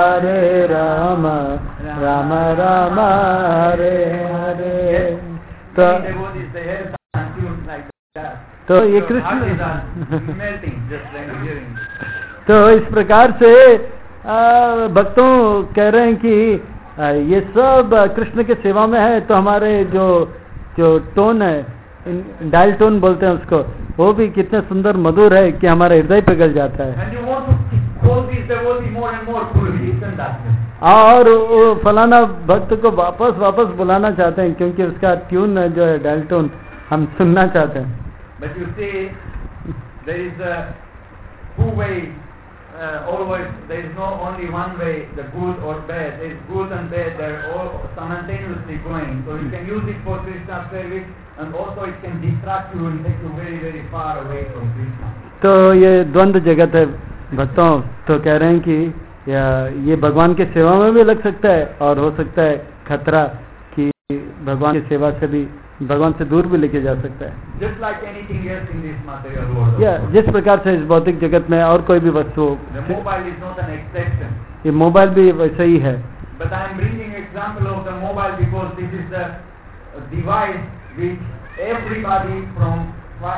Speaker 3: राम राम हरे हरे। तो
Speaker 1: Devotees they have some tunes like that.
Speaker 3: तो ये
Speaker 1: So
Speaker 3: Krishna
Speaker 1: heart is melting just when you hearing.
Speaker 3: तो इस प्रकार से भक्तों कह रहे हैं कि ये सब कृष्ण के सेवा में है, तो हमारे जो टोन है, डायल टोन बोलते हैं उसको, वो भी कितने सुंदर मधुर है कि हमारा हृदय पिघल जाता है।
Speaker 1: And you want to call these devotees more and more to listen that.
Speaker 3: और फलाना भक्त को वापस बुलाना चाहते हैं क्योंकि उसका ट्यून जो है डायल टोन हम सुनना चाहते हैं।
Speaker 1: But you see, there is a two-way. Always there is no only one way, the good or bad. There is good and bad. They are all simultaneously going. So you can use it for Krishna service, and also it can distract you and take you very very far away from Krishna.
Speaker 3: तो ये द्वंद्व जगत है भक्तों, तो कह रहे हैं कि ये भगवान की सेवा में भी लग सकता है और हो सकता है खतरा कि भगवान की सेवा से भी भगवान से दूर भी लेके जा सकता है।
Speaker 1: Just like anything else in this material world.
Speaker 3: या जिस प्रकार से इस भौतिक जगत में और कोई भी वस्तु हो,
Speaker 1: The mobile is not an exception.
Speaker 3: ये मोबाइल भी वैसे ही है।
Speaker 1: But I am bringing example of the mobile because this is the device which everybody from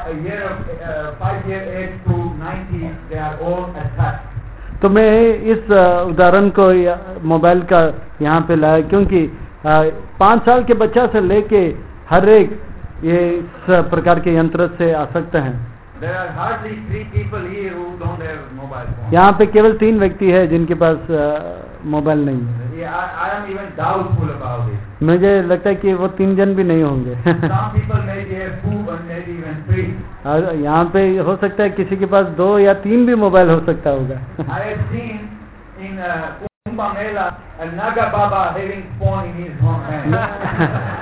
Speaker 1: 5 year age to 90 they are all attached.
Speaker 3: तो मैं इस उदाहरण को मोबाइल का यहाँ पे लाया क्योंकि 5 साल के बच्चा से लेके हर एक ये इस प्रकार के यंत्र से आसक्त हैं।
Speaker 1: There are hardly 3 people here who don't have mobile phone.
Speaker 3: यहाँ पे केवल 3 व्यक्ति है जिनके पास मोबाइल नहीं है।
Speaker 1: Yeah, I am even doubtful about it.
Speaker 3: मुझे लगता है कि वो 3 जन भी नहीं होंगे।
Speaker 1: Some people maybe have 2 and maybe even 3.
Speaker 3: और यहाँ पे हो सकता है किसी के पास 2 या 3 भी मोबाइल हो सकता होगा।
Speaker 1: I have seen in Kumbh Mela a Naga Baba having phone in his hand.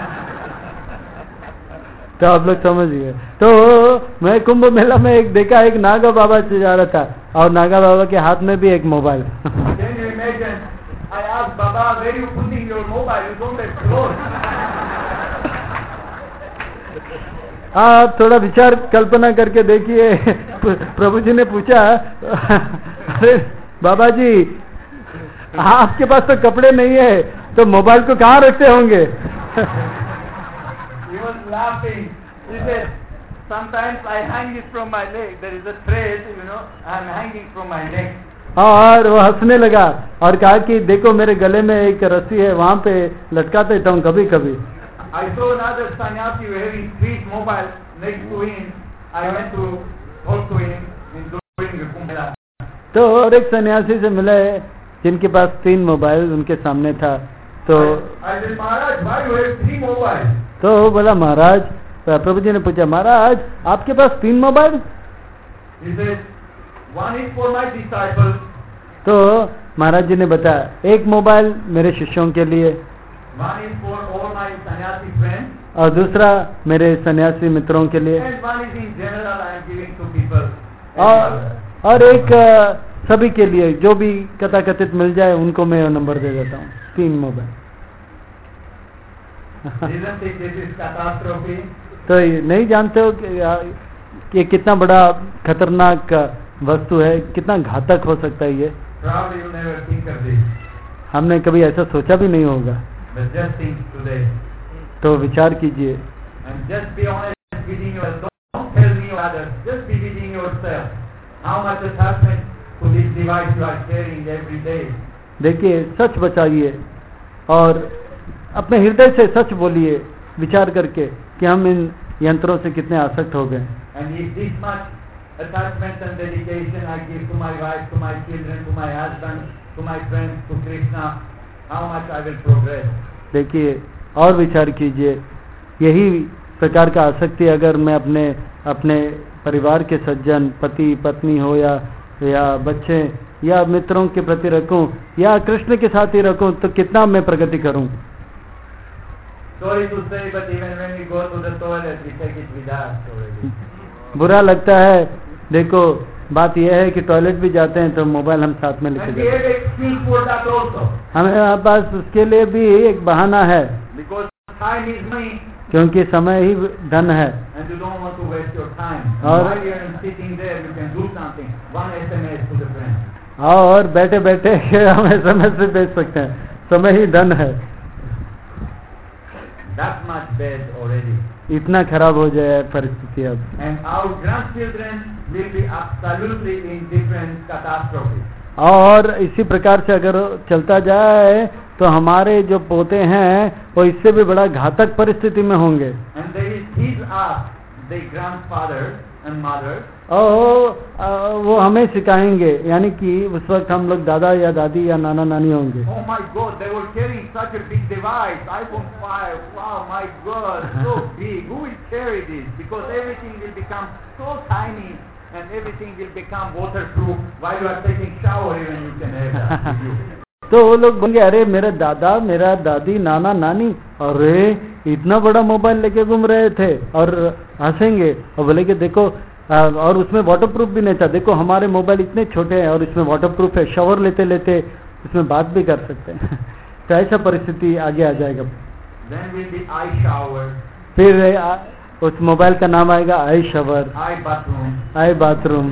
Speaker 3: तो आप लोग समझिए। तो मैं कुंभ मेला में देखा एक नागा बाबा से जा रहा था और नागा बाबा के हाथ में भी एक mobile.
Speaker 1: Can you imagine? I asked Baba, where are you putting your mobile? You don't have clothes.
Speaker 3: आप थोड़ा विचार कल्पना करके देखिए। प्रभु जी ने पूछा, अरे बाबा जी आपके पास तो कपड़े नहीं है तो मोबाइल को कहाँ रखते होंगे?
Speaker 1: He was laughing. He said, sometimes I hang it from my leg. There is a thread, I am hanging from my neck.
Speaker 3: और वो हंसने लगा और कहा कि देखो मेरे गले में एक रस्सी है, वहाँ पे लटका देता हूँ कभी कभी।
Speaker 1: I saw another sannyasi having 3 mobile next to him. I went to talk to him in doing the Kumbh Mela.
Speaker 3: तो और एक सन्यासी से मिले जिनके पास 3 मोबाइल उनके सामने था, तो
Speaker 1: I said, Maharaj, why you have 3 mobiles?
Speaker 3: तो बोला महाराज, प्रभु जी ने पूछा महाराज आपके पास 3 mobile?
Speaker 1: He said, one is for my disciples,
Speaker 3: तो महाराज जी ने बताया एक मोबाइल मेरे शिष्यों के लिए,
Speaker 1: one is for all my sannyasi friends,
Speaker 3: और दूसरा मेरे सन्यासी मित्रों के लिए,
Speaker 1: and one is in general I am giving to people.
Speaker 3: और एक सभी के लिए, जो भी कथाकथित मिल जाए उनको मैं नंबर दे देता हूँ, 3 mobile.
Speaker 1: Isn't it this is catastrophe?
Speaker 3: तो ये नहीं जानते हो कि ये कितना बड़ा खतरनाक वस्तु है, कितना घातक हो सकता है ये।
Speaker 1: Probably you never think of this,
Speaker 3: हमने कभी ऐसा सोचा भी नहीं होगा,
Speaker 1: but just think today.
Speaker 3: तो विचार कीजिए।
Speaker 1: And just be honest within yourself. Don't tell me or others. Just be within yourself. How much attachment to this device you are sharing every day?
Speaker 3: देखिए सच बचाइए और अपने हृदय से सच बोलिए, विचार करके कि हम इन यंत्रों से कितने आसक्त हो गए।
Speaker 1: And if this much attachment and dedication I give to my wife, to my children, to my husband, to my friends, to Krishna, how much I will progress?
Speaker 3: देखिए और विचार कीजिए, यही प्रकार का आसक्ति अगर मैं अपने परिवार के सज्जन, पति पत्नी हो या बच्चे या मित्रों के प्रति रखूं या कृष्ण के साथ ही रखूं, तो कितना मैं प्रगति करूं।
Speaker 1: Sorry to say, but even when we go to the toilet, we take it with us already.
Speaker 3: बुरा लगता है, देखो बात यह है कि टॉयलेट भी जाते हैं तो मोबाइल हम साथ में लेके
Speaker 1: And we
Speaker 3: जाते
Speaker 1: have excuse for that also.
Speaker 3: हैं। हमें पास उसके लिए भी एक बहाना है,
Speaker 1: Because time is money.
Speaker 3: क्योंकि समय ही धन है।
Speaker 1: And you don't want to waste your time.
Speaker 3: और
Speaker 1: while you are sitting there, you can do something. One SMS to the friend.
Speaker 3: और बैठे बैठे हम समय से भेज सकते हैं, समय ही धन है।
Speaker 1: That much bad already.
Speaker 3: इतना खराब हो जाए परिस्थिति अब।
Speaker 1: And our grandchildren will be absolutely in different catastrophe.
Speaker 3: और इसी प्रकार से अगर चलता जाए तो हमारे जो पोते हैं वो इससे भी बड़ा घातक परिस्थिति में होंगे।
Speaker 1: And they will teach us, the grandfather and mother,
Speaker 3: वो हमें सिखाएंगे, यानी कि उस वक्त हम लोग दादा या दादी या नाना नानी होंगे।
Speaker 1: oh my God, they were carrying such a big device, iPhone 5, wow, my God, so big, who will carry this? Because everything will become so tiny and everything will become waterproof. While you are taking shower even you can have that with you.
Speaker 3: तो वो लोग बोलेंगे अरे मेरा दादा, मेरा दादी, नाना नानी अरे इतना बड़ा मोबाइल लेके घूम रहे थे, और हंसेंगे और बोलेंगे देखो, और उसमें वाटरप्रूफ भी नहीं था, देखो हमारे मोबाइल इतने छोटे हैं और इसमें वाटरप्रूफ है, शावर लेते लेते इसमें बात भी कर सकते हैं। तो ऐसा परिस्थिति आगे आ जाएगा।
Speaker 1: Then will be eye shower,
Speaker 3: फिर उस मोबाइल का नाम आएगा eye shower,
Speaker 1: eye bathroom.
Speaker 3: Eye bathroom.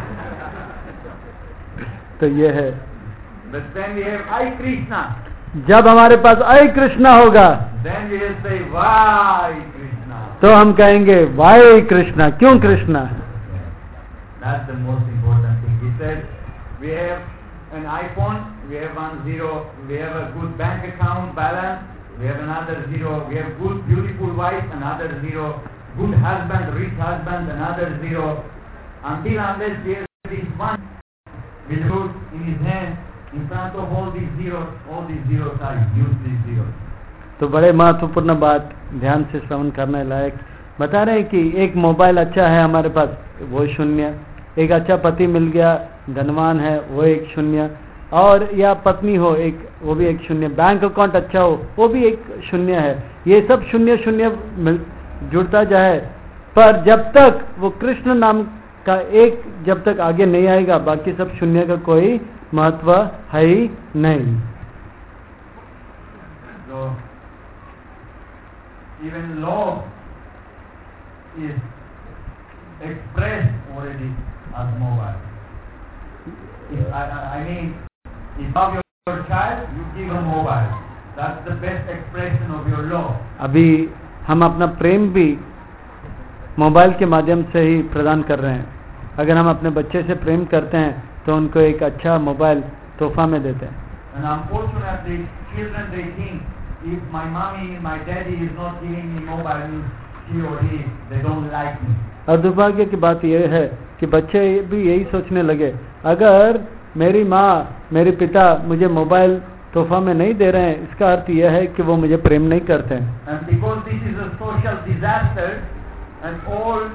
Speaker 3: तो ये है।
Speaker 1: But then we have eye Krishna.
Speaker 3: जब हमारे पास आई कृष्णा होगा
Speaker 1: Then we will say, why Krishna?
Speaker 3: तो हम कहेंगे वाई कृष्णा, क्यों Krishna.
Speaker 1: That's the most important thing. He said, we have an iPhone, we have 1 0, we have a good bank account balance, we have another 0, we have good beautiful wife, another 0, good husband, rich husband, another 0. Unless we have this one with root in his hand, in front of all these zeros are useless zeros.
Speaker 3: तो बड़े महत्वपूर्ण बात ध्यान से श्रवण करने लायक बता रहे हैं कि एक मोबाइल अच्छा है हमारे पास, वो शून्य, एक अच्छा पति मिल गया, धनवान है, वो एक शून्य, और या पत्नी हो एक, वो भी एक शून्य, बैंक अकाउंट अच्छा हो, वो भी एक शून्य है। ये सब शून्य शून्य जुड़ता जाए, पर जब तक वो कृष्ण नाम का एक जब तक आगे नहीं आएगा, बाकी सब शून्य का कोई महत्व है ही नहीं।
Speaker 1: So, even love is expressed already as mobile. I mean, if you love your child, you give a mobile. That's the best expression of your love.
Speaker 3: अभी हम अपना प्रेम भी मोबाइल के माध्यम से ही प्रदान कर रहे हैं। अगर हम अपने बच्चे से प्रेम करते हैं तो उनको एक अच्छा मोबाइल तोहफा में देते हैं।
Speaker 1: And unfortunately, children they think if my mommy, my daddy is not giving me mobile, she or he, they don't like me.
Speaker 3: और दुर्भाग्य की बात यह है कि बच्चे भी यही सोचने लगे, अगर मेरी माँ मेरे पिता मुझे मोबाइल तोहफा में नहीं दे रहे हैं, इसका अर्थ यह है कि वो मुझे प्रेम नहीं करते हैं।
Speaker 1: And because this is a social disaster, and all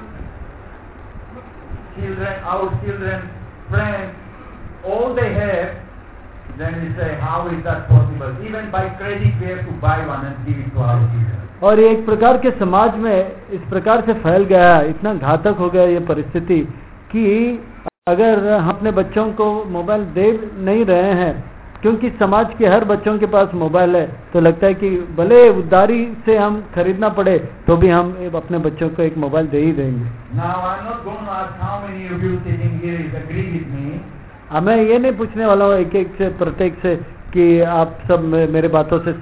Speaker 1: children, our children, friends, all they have, then we say, how is that possible? Even by credit, we have to buy one and give it to our children.
Speaker 3: और ये एक प्रकार के समाज में इस प्रकार से फैल गया है, इतना घातक हो गया ये परिस्थिति कि अगर हम अपने बच्चों को मोबाइल दे नहीं रहे हैं, क्योंकि समाज के हर बच्चों के पास मोबाइल है, तो लगता है कि भले उधारी से हम खरीदना पड़े तो भी हम अपने बच्चों को एक मोबाइल दे ही देंगे।
Speaker 1: Now I'm not going to ask how many of you sitting here is agree with me.
Speaker 3: अब मैं ये नहीं पूछने वाला हूँ एक एक से प्रत्येक से कि आप सब मेरे बातों से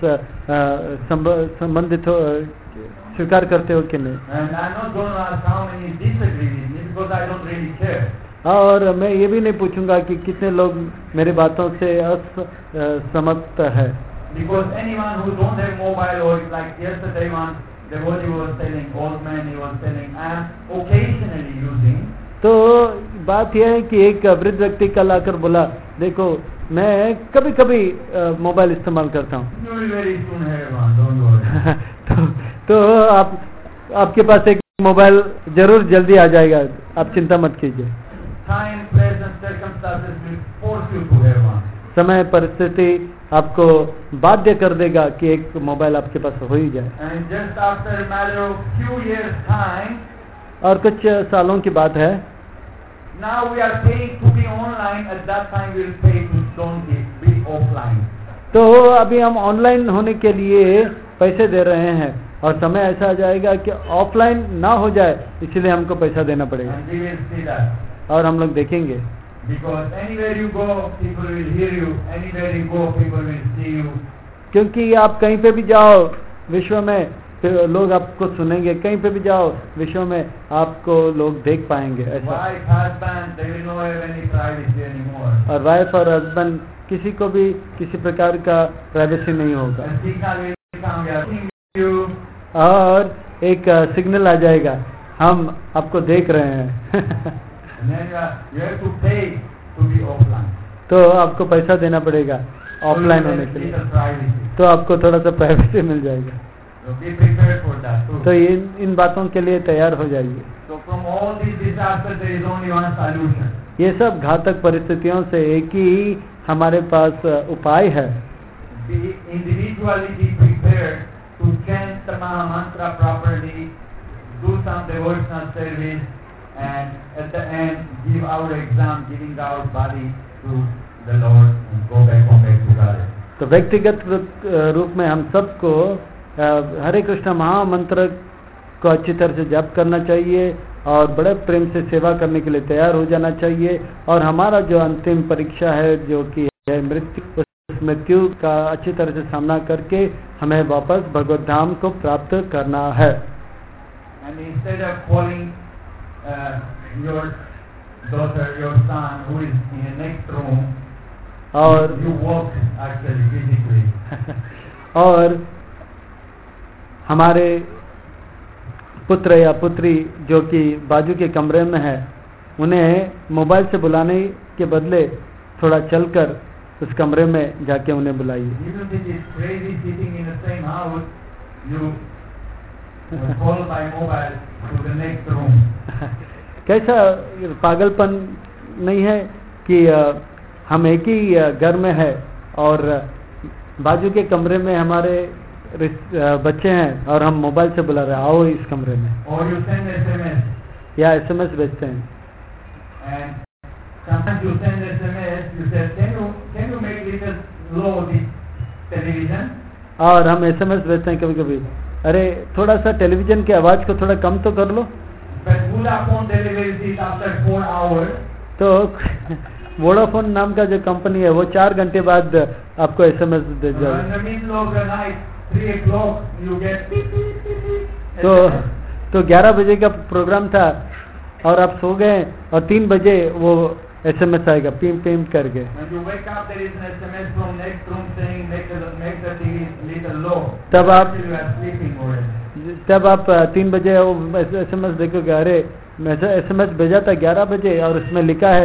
Speaker 3: संबंधित हो, स्वीकार करते हो कि नहीं।
Speaker 1: And I'm not going to ask how many disagree with me because I don't really care.
Speaker 3: और मैं ये भी नहीं पूछूंगा कि कितने लोग मेरे बातों से असहमत है।
Speaker 1: Because anyone who don't have mobile, or like yesterday one devotee was telling, old man, he was telling, I am occasionally using.
Speaker 3: तो बात यह है कि एक वृद्ध व्यक्ति कल आकर बोला, देखो मैं कभी कभी मोबाइल इस्तेमाल करता हूँ।
Speaker 1: You will very soon have one, don't worry.
Speaker 3: तो आपके पास एक मोबाइल जरूर जल्दी आ जाएगा, आप चिंता मत कीजिए।
Speaker 1: Time, place and circumstances will force you to have one.
Speaker 3: समय परिस्थिति आपको बाध्य कर देगा कि एक मोबाइल आपके पास हो ही जाए।
Speaker 1: And just after a matter of few years time,
Speaker 3: और कुछ सालों की बात है,
Speaker 1: now we are paying to be online. At that time we will pay to don't be offline.
Speaker 3: तो अभी हम ऑनलाइन होने के लिए पैसे दे रहे हैं और समय ऐसा आ जाएगा कि ऑफलाइन ना हो जाए, इसलिए हमको पैसा देना पड़ेगा।
Speaker 1: And we will see that.
Speaker 3: और हम लोग देखेंगे,
Speaker 1: Because anywhere you go, people will hear you. Anywhere you go, people will see you.
Speaker 3: क्योंकि आप कहीं पे भी जाओ विश्व में तो लोग आपको सुनेंगे, कहीं पे भी जाओ विश्व में आपको लोग देख पाएंगे। ऐसा
Speaker 1: Wife, husband, they will not have any privacy anymore.
Speaker 3: और वाइफ और हस्बैंड किसी को भी किसी प्रकार का प्राइवेसी नहीं होगा।
Speaker 1: And signal will come, we are seeing you.
Speaker 3: और एक सिग्नल आ जाएगा, हम आपको देख रहे हैं।
Speaker 1: And then you have to pay to be offline.
Speaker 3: तो आपको पैसा देना पड़ेगा ऑफलाइन होने के लिए,
Speaker 1: Little privacy.
Speaker 3: तो आपको थोड़ा सा प्राइवेसी मिल जाएगा।
Speaker 1: So be prepared for that too.
Speaker 3: तो इन बातों के लिए तैयार हो जाइए।
Speaker 1: So from all these disasters, there is only one solution.
Speaker 3: ये सब घातक परिस्थितियों से एक ही हमारे पास उपाय है।
Speaker 1: Be individually be prepared to chant the Maha Mantra properly, do some devotional service, and at the end give our exam, giving our body to the Lord and go back home back to God.
Speaker 3: तो व्यक्तिगत रूप में हम सबको हरे कृष्ण महामंत्र को अच्छी तरह से जप करना चाहिए और बड़े प्रेम से सेवा करने के लिए तैयार हो जाना चाहिए। और हमारा जो अंतिम परीक्षा है जो कि है मृत्यु, उस मृत्यु का अच्छी तरह से सामना करके हमें वापस भगवत धाम को प्राप्त करना है।
Speaker 1: And instead of calling your daughter, your son who is in the next room,
Speaker 3: और
Speaker 1: you walk actually physically.
Speaker 3: और हमारे पुत्र या पुत्री जो कि बाजू के कमरे में है, उन्हें मोबाइल से बुलाने के बदले थोड़ा चलकर उस कमरे में जाके उन्हें बुलाइए।
Speaker 1: Even if it is crazy sitting in the same house, you call by mobile to the next room.
Speaker 3: कैसा पागलपन नहीं है कि हम एक ही घर में है और बाजू के कमरे में हमारे बच्चे हैं और हम मोबाइल से बुला रहे हैं, आओ इस कमरे में।
Speaker 1: Or you send SMS.
Speaker 3: या SMS भेजते हैं।
Speaker 1: And sometimes you send SMS, you say, can you make little low the television?
Speaker 3: और हम SMS भेजते हैं कभी कभी, अरे थोड़ा सा टेलीविजन की आवाज को थोड़ा कम तो कर लो।
Speaker 1: But Vodafone delivers it after 4 hours.
Speaker 3: तो वोडाफोन नाम का जो कंपनी है वो 4 घंटे बाद आपको SMS दे
Speaker 1: In
Speaker 3: जाएगा।
Speaker 1: the middle of the night, 3 o'clock, you get beep, beep, beep, beep.
Speaker 3: तो 11 बजे का प्रोग्राम था और आप सो गए और 3 बजे वो SMS आएगा पीम पीम करके।
Speaker 1: When you wake up, there is an SMS from next room saying make the TV little low.
Speaker 3: तब आप
Speaker 1: Actually, you are sleeping already.
Speaker 3: जब आप 3 बजे SMS देखोगे, अरे SMS भेजा था 11 बजे और उसमें लिखा है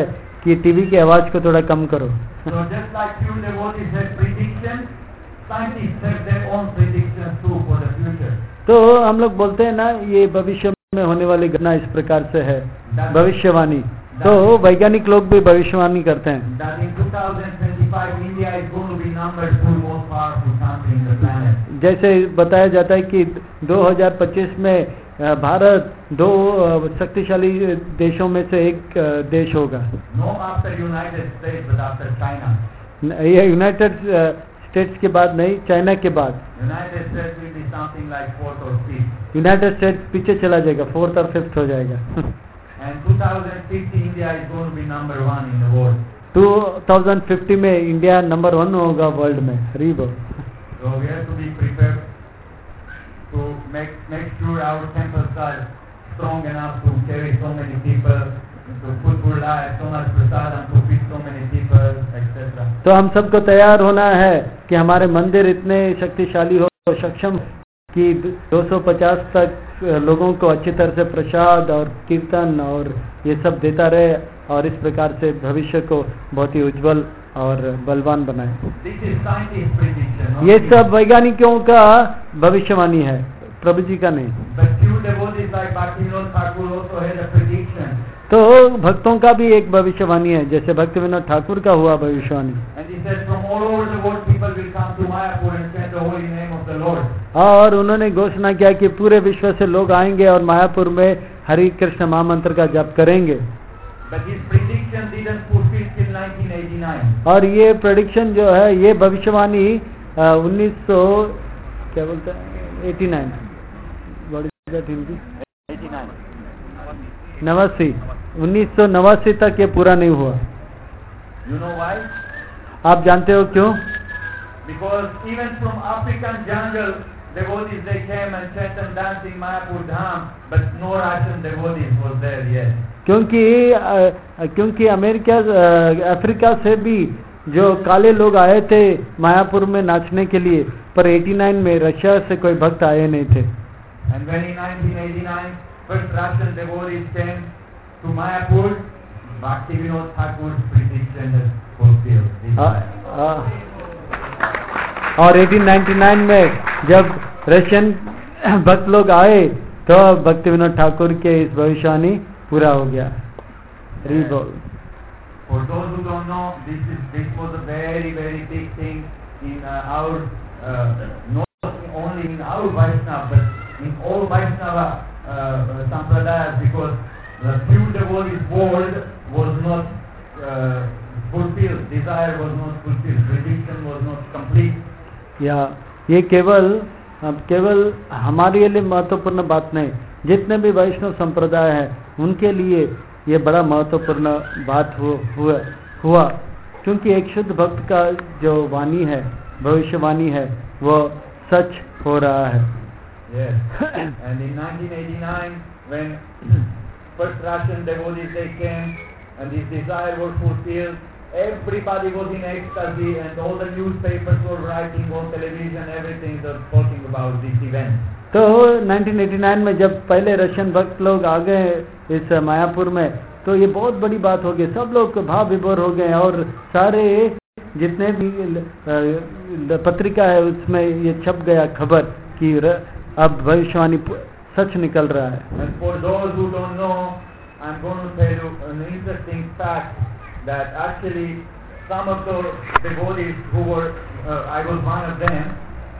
Speaker 3: कि टीवी की आवाज को थोड़ा कम करो।
Speaker 1: So just like few devotees have predictions, scientists have their own predictions too for the future.
Speaker 3: तो हम लोग बोलते हैं ना ये भविष्य में होने वाली घटना इस प्रकार से है, भविष्यवाणी। तो वैज्ञानिक लोग भी भविष्यवाणी करते हैं।
Speaker 1: That in 2025 India is going to be number 2 most powerful country in the planet.
Speaker 3: जैसे बताया जाता है कि 2025 में भारत 2 शक्तिशाली देशों में से एक देश होगा।
Speaker 1: No after United States but after China.
Speaker 3: ये यूनाइटेड स्टेट्स के बाद नहीं, चाइना के बाद।
Speaker 1: United States will be something like 4th or 5th.
Speaker 3: United States पीछे चला जाएगा, 4th और 5th हो जाएगा।
Speaker 1: And 2050 India is going to be number 1 in the world.
Speaker 3: 2050 में इंडिया नंबर 1 होगा वर्ल्ड में। हरी बोल।
Speaker 1: So we have to be prepared to make sure our temples are strong enough to carry so many people, to put so much prasadam to feed so many people, etc.
Speaker 3: तो हम सबको तैयार होना है कि हमारे मंदिर इतने शक्तिशाली हो, सक्षम कि 250 तक लोगों को अच्छी तरह से प्रसाद और कीर्तन और ये सब देता रहे और इस प्रकार से भविष्य को बहुत ही उज्जवल और बलवान बनाए।
Speaker 1: This is scientist prediction.
Speaker 3: ये सब वैज्ञानिकों का भविष्यवाणी है, प्रभु जी का नहीं।
Speaker 1: But few devotees like Bhaktivinoda Thakur also had a prediction.
Speaker 3: तो भक्तों का भी एक भविष्यवाणी है, जैसे भक्ति विनोद ठाकुर का हुआ भविष्यवाणी।
Speaker 1: And he said from all over the world people will come to Mayapur and chant the holy name of the Lord.
Speaker 3: और उन्होंने घोषणा किया कि पूरे विश्व से लोग आएंगे और मायापुर में हरि कृष्ण महामंत्र का जप करेंगे।
Speaker 1: But his prediction didn't fulfill till 1989.
Speaker 3: और ये प्रेडिक्शन जो है, ये भविष्यवाणी 1900 क्या बोलते हैं 89 हिंदी 1989 तक ये पूरा नहीं हुआ।
Speaker 1: You know why?
Speaker 3: आप जानते हो क्यों?
Speaker 1: Because even from African jungle devotees they came and chant and danced in Mayapur Dham, but no Russian devotees was there yet.
Speaker 3: क्योंकि अफ्रीका से भी जो काले लोग आए थे मायापुर में नाचने के लिए, पर 89 में रशिया से कोई भक्त आए नहीं थे।
Speaker 1: And when in 1989 first Russian devotees came to Mayapur, Bhaktivinoda Thakur's prediction is fulfilled.
Speaker 3: और 1899 में जब रशियन भक्त लोग आए तो भक्ति विनोद ठाकुर के इस भविष्यवाणी पूरा हो गया।
Speaker 1: For those who don't know, this was a very big thing in our not only in our Vaishnava but in all Vaishnava sampradayas, because the few devotees world was not fulfilled, desire was not fulfilled, prediction was not complete.
Speaker 3: या ये केवल हमारे लिए महत्वपूर्ण बात नहीं, जितने भी वैष्णव संप्रदाय हैं उनके लिए ये बड़ा महत्वपूर्ण बात हुआ क्योंकि एक शुद्ध भक्त का जो वाणी है, भविष्यवाणी है, वो सच हो रहा है।
Speaker 1: Yes. And in 1989 when first Russian devotees they came and his desire was fulfilled, everybody was in ecstasy and all the newspapers were writing on television, everything was talking about this event.
Speaker 3: तो 1989 में जब पहले Russian भक्त लोग आ गए इस मायापुर में, तो ये बहुत बड़ी बात हो गई, सब लोग भाव विभोर हो गए और सारे जितने भी पत्रिका है उसमें ये छप गया खबर कि अब भविष्यवाणी सच निकल रहा है।
Speaker 1: And for those who don't know, I'm going to tell you an interesting fact that actually some of the devotees who were, I was one of them,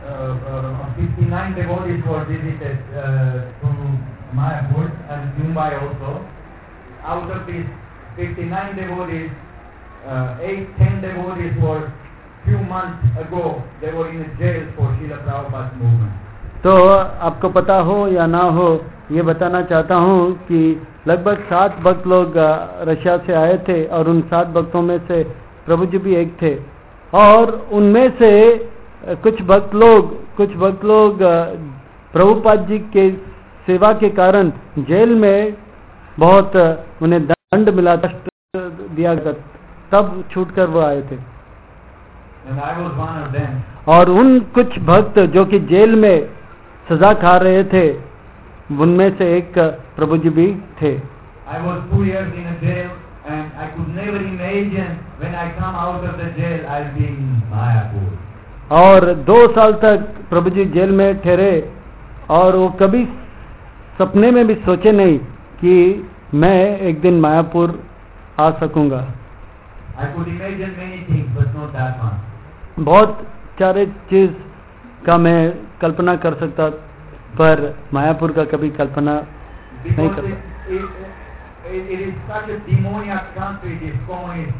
Speaker 1: 59 devotees were visited to Mayapur and Mumbai also. Out of these 59 devotees, 10 devotees were few months ago, they were in a jail for Srila Prabhupada's movement.
Speaker 3: तो आपको पता हो या ना हो, ये बताना चाहता हूँ कि लगभग 7 भक्त लोग रशिया से आए थे और उन 7 भक्तों में से प्रभु जी भी एक थे और उनमें से कुछ भक्त लोग प्रभुपाद जी के सेवा के कारण जेल में बहुत उन्हें दंड मिला, कष्ट दिया गया, तब छूटकर वो आए थे।
Speaker 1: And I was one of them.
Speaker 3: और उन कुछ भक्त जो कि जेल में सजा खा रहे थे, उनमें से एक प्रभु जी भी थे।
Speaker 1: I was 2 years in a jail and I could never imagine when I come out of the jail I'll be in Mayapur.
Speaker 3: और 2 साल तक प्रभु जी जेल में ठहरे और वो कभी सपने में भी सोचे नहीं कि मैं एक दिन मायापुर आ सकूंगा।
Speaker 1: I could imagine many things, but not that one.
Speaker 3: बहुत सारे चीज का मैं कल्पना कर सकता, पर मायापुर का कभी कल्पना नहीं कर सकता।
Speaker 1: It is such a demoniac country, this communist,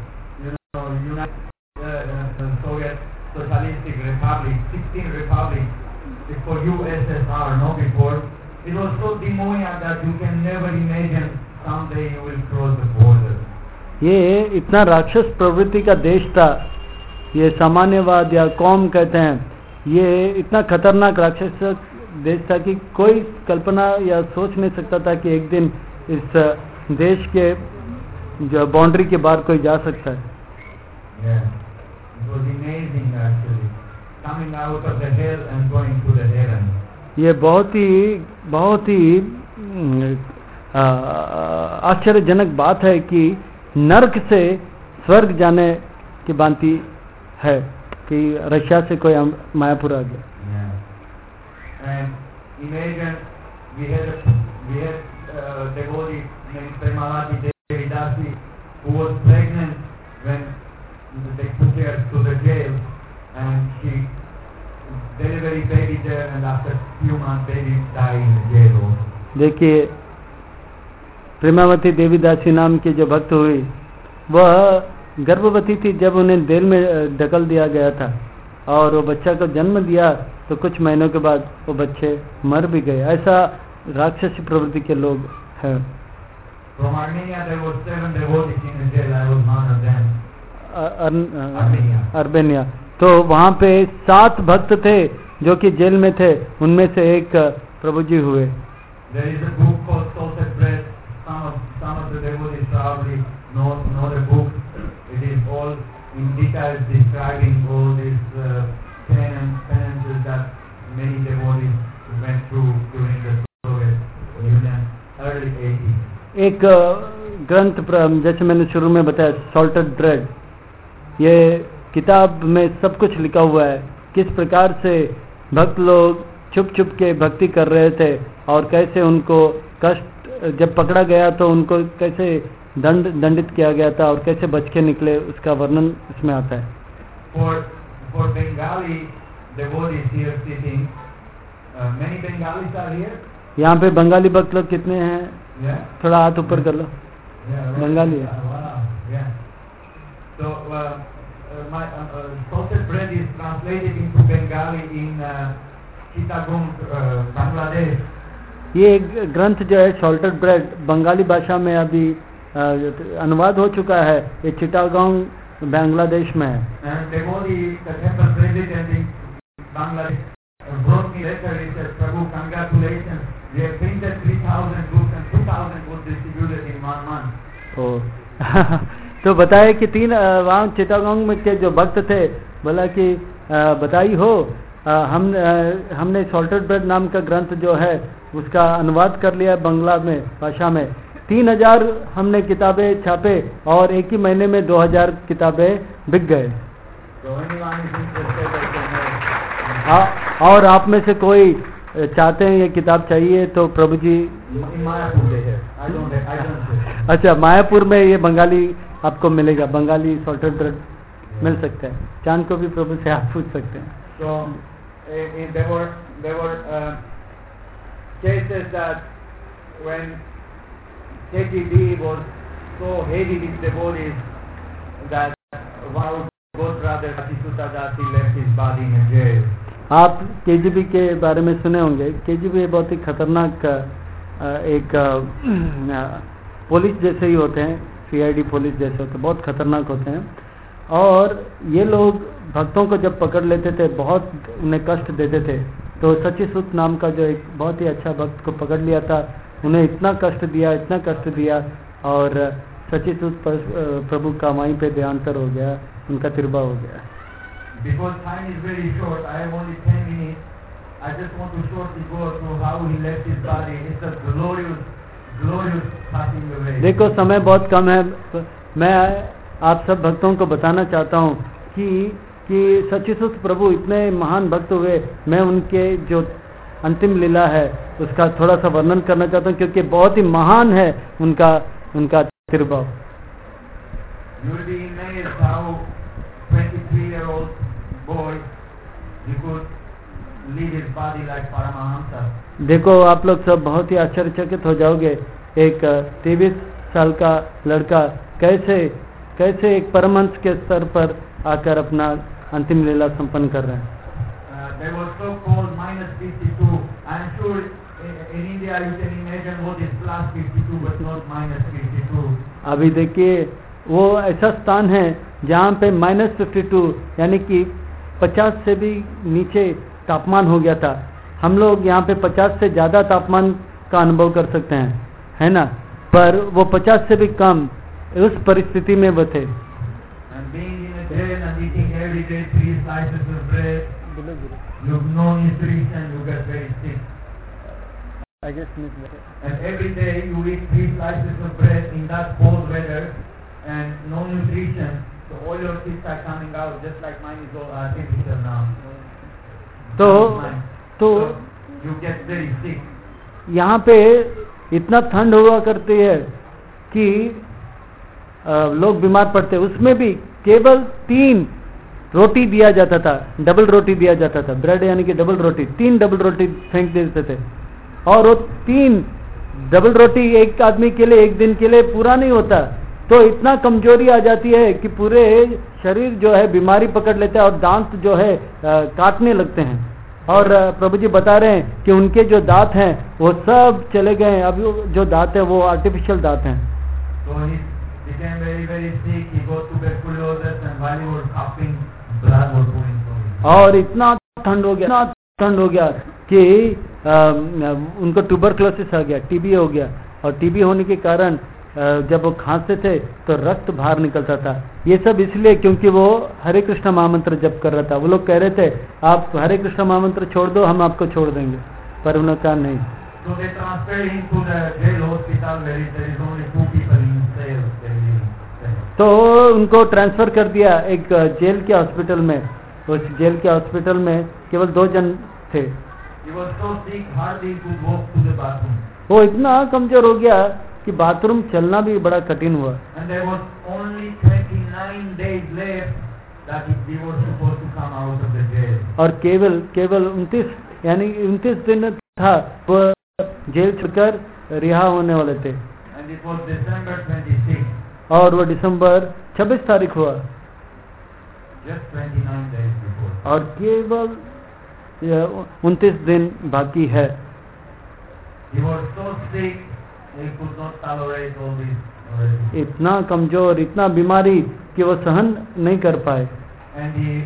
Speaker 1: United Soviet Socialistic Republic, 16 republics, before USSR, no before. It was so demoniac that you can never imagine someday you will cross the border.
Speaker 3: ये इतना राक्षस प्रवृत्ति का देश था, ये सामान्यवाद या कौम कहते हैं, ये इतना खतरनाक राक्षस देश था कि कोई कल्पना या सोच नहीं सकता था कि एक दिन इस देश के जो बाउंड्री के बाहर कोई जा सकता है।
Speaker 1: Yeah, it was amazing actually, coming out of the hell and going to the heaven.
Speaker 3: ये बहुत ही आश्चर्यजनक बात है कि नरक से स्वर्ग जाने की भांति है कि रशिया से कोई मायापुर आ गया।
Speaker 1: And imagine we had devotee named Premalati Devi Dasi who was pregnant when they took her to the jail, and she delivered baby there, and after few months baby died in the jail also.
Speaker 3: देखिए, प्रेमावती देवीदासी नाम की जो भक्त हुई, वह गर्भवती थी जब उन्हें जेल में ढकल दिया गया था, और वो बच्चा को जन्म दिया तो कुछ महीनों के बाद वो बच्चे मर भी गए। ऐसा राक्षसी प्रवृत्ति के लोग हैं।
Speaker 1: From Armenia there were 7 devotees in the jail. I was one of them.
Speaker 3: Armenia. तो वहाँ पे 7 भक्त थे जो कि जेल में थे, उनमें से एक प्रभु जी हुए।
Speaker 1: There is a book called Salted Bread. Some of the devotees probably know the book. It is all in details describing all these penances that many devotees went through during the Soviet Union early 80s.
Speaker 3: एक ग्रंथ जैसे मैंने शुरू में बताया, salted bread, ये किताब में सब कुछ लिखा हुआ है, किस प्रकार से भक्त लोग छुप छुप के भक्ति कर रहे थे और कैसे उनको कष्ट, जब पकड़ा गया तो उनको कैसे दंडित किया गया था और कैसे बच के निकले, उसका वर्णन इसमें आता है।
Speaker 1: For Bengali devotees here sitting, many Bengalis are here.
Speaker 3: यहाँ पे बंगाली भक्त लोग कितने हैं?
Speaker 1: Yeah.
Speaker 3: थोड़ा हाथ ऊपर कर लो। बंगाली है।
Speaker 1: Yeah. So my Salted Bread is translated into Bengali in Chittagong, Bangladesh.
Speaker 3: ये ग्रंथ जो है सॉल्टेड ब्रेड बंगाली भाषा में अभी अनुवाद हो चुका है, ये चिटागोंग बांग्लादेश में है।
Speaker 1: And devotee, the temple president in Bangladesh wrote me letter. He said, Prabhu, congratulations. We have printed 3,000 books and 2,000 books distributed in 1 month.
Speaker 3: तो बताया कि वहाँ चिटागोंग में के जो भक्त थे, बोला कि बताई हो, हमने सॉल्टेड ब्रेड नाम का ग्रंथ जो है उसका अनुवाद कर लिया बंगला में भाषा में। 3,000 हमने किताबें छापे और एक ही महीने में 2,000 किताबें बिक गए। और आप में से कोई चाहते हैं ये किताब चाहिए तो प्रभु जी, अच्छा, मायापुर में ये बंगाली आपको मिलेगा, बंगाली सॉल्टेड ब्रेड मिल सकता है। चांद को भी प्रभु से आप पूछ सकते हैं।
Speaker 1: So there were cases that when KGB was so heavy with devotees that one of God brother Sutta Dasi left his body in a jail.
Speaker 3: आप केजीबी के बारे में सुने होंगे। केजीबी बहुत ही खतरनाक एक पुलिस जैसे ही होते हैं, सीआईडी पुलिस जैसे होते हैं, बहुत खतरनाक होते हैं। और ये लोग भक्तों को जब पकड़ लेते थे, बहुत उन्हें कष्ट देते थे। तो सचिसुत नाम का जो एक बहुत ही अच्छा भक्त को पकड़ लिया था, उन्हें इतना कष्ट दिया और सचिसुत प्रभु का वहीं पे देहांतर हो गया, उनका तिरबा हो गया।
Speaker 1: Because time is very short, I have only 10 minutes. I just want to shortly go through how he left his body. It's a glorious
Speaker 2: glorious passing away.
Speaker 3: देखो समय बहुत कम है, मैं आप सब भक्तों को बताना चाहता हूँ कि सच्चिदानंद प्रभु इतने महान भक्त हुए, मैं उनके जो अंतिम लीला है उसका थोड़ा सा वर्णन करना चाहता हूँ, क्योंकि बहुत ही महान है उनका तिरुभाव।
Speaker 2: You will be amazed how 23-year-old boy he could leave his body like Paramahamsa.
Speaker 3: देखो आप लोग सब बहुत ही आश्चर्यचकित हो जाओगे, एक 23 साल का लड़का कैसे एक परमहंस के स्तर पर आकर अपना अंतिम लीला संपन्न कर रहे हैं।
Speaker 2: They were so cold, -52. I am sure in India you can imagine what is +52 but not -52.
Speaker 3: अभी देखिए वो ऐसा स्थान है जहाँ पे -52 यानी कि 50 से भी नीचे तापमान हो गया था। हम लोग यहाँ पे 50 से ज़्यादा तापमान का अनुभव कर सकते हैं, है ना, पर वो 50 से भी कम उस परिस्थिति में वो थे।
Speaker 2: And being in a jail and eating every day 3 slices of bread, you have no nutrition, you get very sick. And every day you eat 3 slices of bread in that cold weather and no nutrition, so all your teeth are coming out just like mine is all artificial now.
Speaker 3: तो
Speaker 2: you get very sick.
Speaker 3: यहाँ पे इतना ठंड हुआ करती है कि लोग बीमार पड़ते, उसमें भी केवल 3 रोटी दिया जाता था, डबल रोटी दिया जाता था, ब्रेड यानी कि डबल रोटी, 3 डबल रोटी फेंक देते थे, और वो 3 डबल रोटी एक आदमी के लिए एक दिन के लिए पूरा नहीं होता, तो इतना कमजोरी आ जाती है कि पूरे शरीर जो है बीमारी पकड़ लेता है और दांत जो है काटने लगते हैं। और प्रभु जी बता रहे हैं कि उनके जो दांत हैं वो सब चले गए, अब जो दांत है वो आर्टिफिशियल दांत हैं।
Speaker 2: So he became very very sick. He got tuberculosis and while he was coughing, blood was going from him.
Speaker 3: और इतना ठंड हो गया कि उनको ट्यूबरक्लोसिस आ गया, टीबी हो गया, और टीबी होने के कारण जब वो खांसते थे तो रक्त बाहर निकलता था। ये सब इसलिए क्योंकि वो हरे कृष्ण महामंत्र जप कर रहा था। वो लोग कह रहे थे आप हरे कृष्ण महामंत्र छोड़ दो, हम आपको छोड़ देंगे, पर उन्होंने कहा नहीं।
Speaker 2: So they transferred him to the jail hospital where there is only 2 people in cell.
Speaker 3: तो उनको ट्रांसफर कर दिया एक जेल के हॉस्पिटल में। उस जेल के हॉस्पिटल में केवल 2 जन थे।
Speaker 2: He was so sick, hardly could walk to the bathroom.
Speaker 3: वो इतना कमजोर हो गया कि बाथरूम चलना भी बड़ा कठिन हुआ।
Speaker 2: And there was only 29 days left that he was supposed to come out of the jail.
Speaker 3: और केवल 29 दिन था वो जेल छोड़कर रिहा होने वाले थे।
Speaker 2: And it was December 26.
Speaker 3: और वो दिसंबर 26 तारीख हुआ।
Speaker 2: Just 29 days before.
Speaker 3: और केवल 29 दिन बाकी है।
Speaker 2: He was so sick. He could not tolerate all this already.
Speaker 3: इतना कमजोर, इतना बीमारी कि वो सहन नहीं कर पाए।
Speaker 2: And he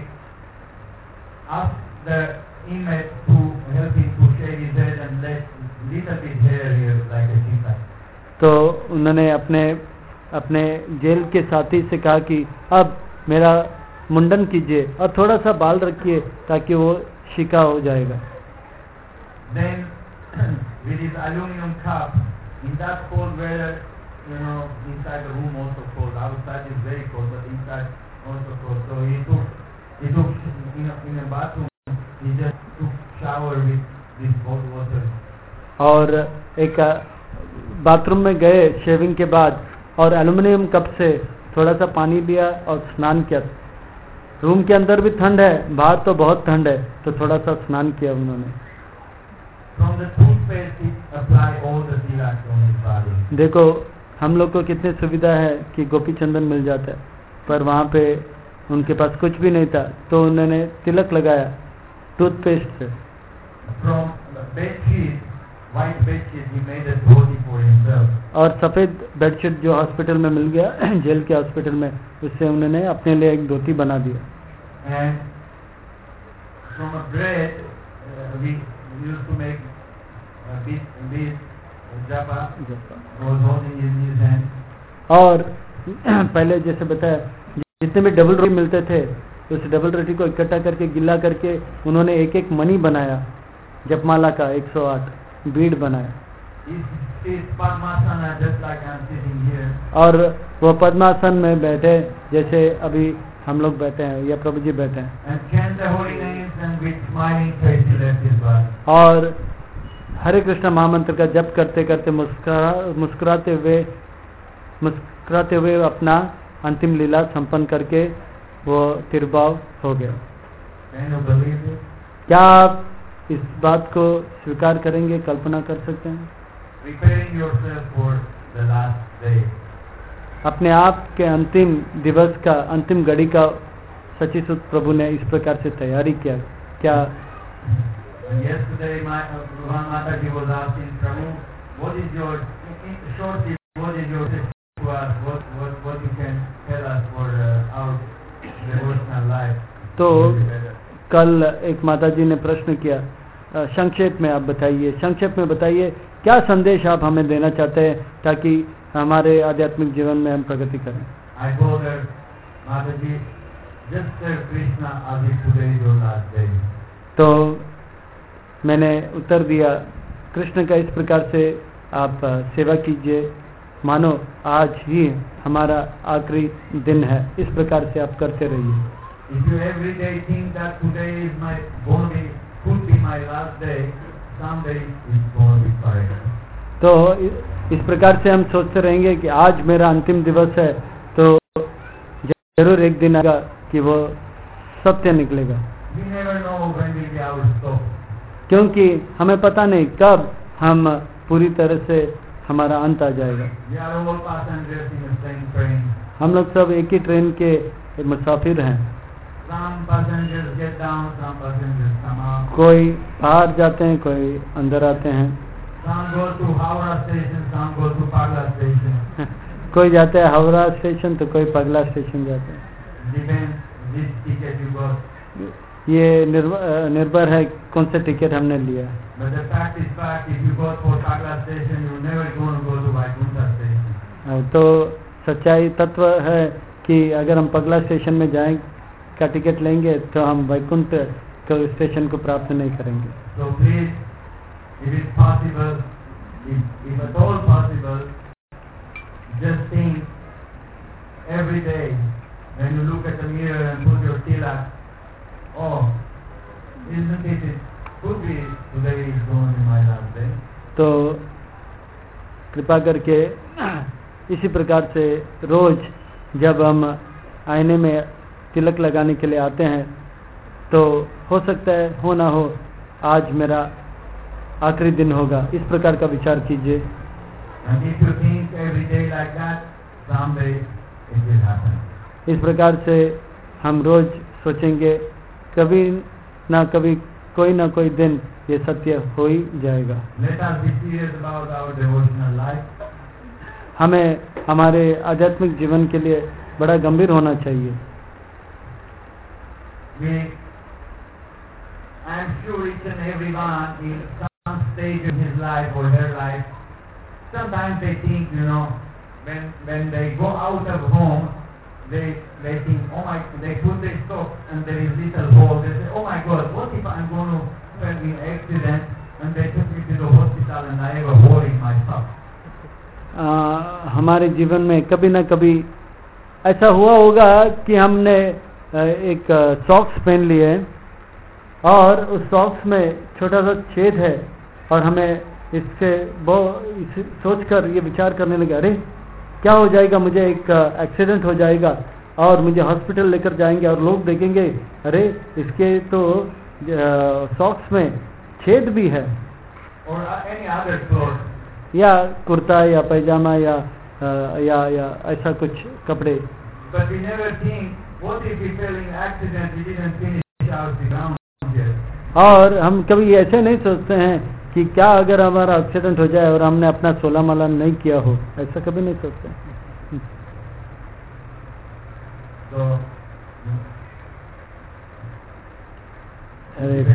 Speaker 2: asked the inmate to help him to shave his head and let little bit hair here like a cheetah.
Speaker 3: तो उन्होंने अपने जेल के साथी से कहा कि अब मेरा मुंडन कीजिए और थोड़ा सा बाल रखिए ताकि वो शिका हो जाएगा।
Speaker 2: Then with his aluminum cup, in that cold weather, you know, inside the room also cold. Outside is very cold, but inside also cold. So he took in a bathroom. He just took shower with this cold water.
Speaker 3: और एक bathroom में गए shaving के बाद और aluminium cup से थोड़ा सा पानी लिया और स्नान किया। रूम के अंदर भी ठंड है, बाहर तो बहुत ठंड है, तो थोड़ा सा स्नान किया उन्होंने।
Speaker 2: From the toothpaste, he applied all the tilaks on his body.
Speaker 3: देखो हम लोग को कितनी सुविधा है कि गोपी चंदन मिल जाता है, पर वहाँ पे उनके पास कुछ भी नहीं था, तो उन्होंने तिलक लगाया टूथपेस्ट से।
Speaker 2: From the bedsheet, white bedsheet, he made a dhoti for himself.
Speaker 3: और सफ़ेद बेडशीट जो हॉस्पिटल में मिल गया जेल के हॉस्पिटल में, उससे उन्होंने अपने लिए एक धोती बना दिया।
Speaker 2: And from a bread, we used to make a bit japa, was holding in his hand.
Speaker 3: और पहले जैसे बताया जितने भी डबल रोटी मिलते थे उस डबल रोटी को इकट्ठा करके गिला करके उन्होंने एक मनी बनाया, जपमाला का 108 बीड बनाया।
Speaker 2: He this Padmasana just like I'm sitting here.
Speaker 3: और वो पद्मासन में बैठे जैसे अभी हम लोग बैठे हैं या प्रभु जी बैठे हैं,
Speaker 2: And chant the holy names and with smiling face he left his body.
Speaker 3: और हरे कृष्ण महामंत्र का जप करते करते मुस्कुराते हुए अपना अंतिम लीला संपन्न करके वो तिरुभाव हो गया।
Speaker 2: Can you believe it?
Speaker 3: क्या आप इस बात को स्वीकार करेंगे, कल्पना कर सकते हैं?
Speaker 2: Preparing yourself for the last day.
Speaker 3: अपने आप के अंतिम दिवस का, अंतिम घड़ी का सची सुत प्रभु ने इस प्रकार से तैयारी किया। क्या
Speaker 2: And yesterday, Bhagavan Mataji was asking Prabhu, what is your shortly? What is your to us? What you can tell us for our devotional life?
Speaker 3: तो कल एक माताजी ने प्रश्न किया, संक्षेप में आप बताइए, संक्षेप में बताइए क्या संदेश आप हमें देना चाहते हैं ताकि हमारे आध्यात्मिक जीवन में हम प्रगति करें।
Speaker 2: I told her, Mataji, just serve Krishna as if today is your last day.
Speaker 3: तो मैंने उत्तर दिया, कृष्ण का इस प्रकार से आप सेवा कीजिए मानो आज ही हमारा आखिरी दिन है, इस प्रकार से आप करते रहिए।
Speaker 2: If you every day think that today is could be my last day, someday it's going to be forever.
Speaker 3: तो इस प्रकार से हम सोचते रहेंगे कि आज मेरा अंतिम दिवस है, तो जरूर एक दिन आएगा कि वो सत्य निकलेगा।
Speaker 2: We never know when will be our stop.
Speaker 3: क्योंकि हमें पता नहीं कब हम पूरी तरह से हमारा अंत आ जाएगा।
Speaker 2: We are all passengers in the same train.
Speaker 3: हम लोग सब एक ही ट्रेन के मुसाफिर हैं।
Speaker 2: Some passengers get down, some passengers come up.
Speaker 3: कोई बाहर जाते हैं, कोई अंदर आते हैं।
Speaker 2: Some go to Howrah station, some go to Pagla station.
Speaker 3: कोई जाता है हावड़ा स्टेशन तो कोई पगला स्टेशन जाता है।
Speaker 2: Depends which ticket you got.
Speaker 3: ये निर्भर है कौन सा टिकट हमने लिया।
Speaker 2: But the fact is fact, if you go for Pagla station, you're never going to go to Vaikuntha station.
Speaker 3: तो सच्चाई तत्व है कि अगर हम पगला स्टेशन में जाएं का टिकट लेंगे तो हम वैकुंठ स्टेशन को प्राप्त नहीं करेंगे।
Speaker 2: So please, if it's possible, if at all possible, just think every day when you look at the mirror and put your tilak, oh, isn't it could be today is going to be my last day.
Speaker 3: तो कृपा करके इसी प्रकार से रोज जब हम आईने में तिलक लगाने के लिए आते हैं तो हो सकता है हो ना हो आज मेरा आखिरी दिन होगा, इस प्रकार का विचार कीजिए।
Speaker 2: And if you think every day like that, someday it will happen.
Speaker 3: इस प्रकार से हम रोज सोचेंगे कभी ना कभी कोई ना कोई दिन ये सत्य हो ही जाएगा।
Speaker 2: Let us be serious about our devotional life.
Speaker 3: हमें हमारे आध्यात्मिक जीवन के लिए बड़ा गंभीर होना चाहिए।
Speaker 2: I am sure each and everyone in some stage of his life or her life, sometimes they think, when they go out of home, they think, oh my, they put their socks and there is little hole. They say, oh my God, what if I'm going to fall in an accident and they took me to the hospital and I have a hole in my sock.
Speaker 3: हमारे जीवन में कभी ना कभी ऐसा हुआ होगा कि हमने एक सॉक्स पहन लिए और उस सॉक्स में छोटा सा छेद है और हमें इससे सोचकर ये विचार करने लगे, अरे क्या हो जाएगा, मुझे एक एक्सीडेंट हो जाएगा और मुझे हॉस्पिटल लेकर जाएंगे और लोग देखेंगे अरे इसके तो सॉक्स में छेद भी है।
Speaker 2: Or any other clothes.
Speaker 3: या कुर्ता या पैजामा या ऐसा कुछ कपड़े।
Speaker 2: But we never think, what if we fell in an accident, we didn't finish our ground yet.
Speaker 3: और हम कभी ऐसे नहीं सोचते हैं कि क्या अगर हमारा एक्सीडेंट हो जाए और हमने अपना 16 माला नहीं किया हो, ऐसा कभी नहीं सोचते।
Speaker 2: So,
Speaker 3: हरे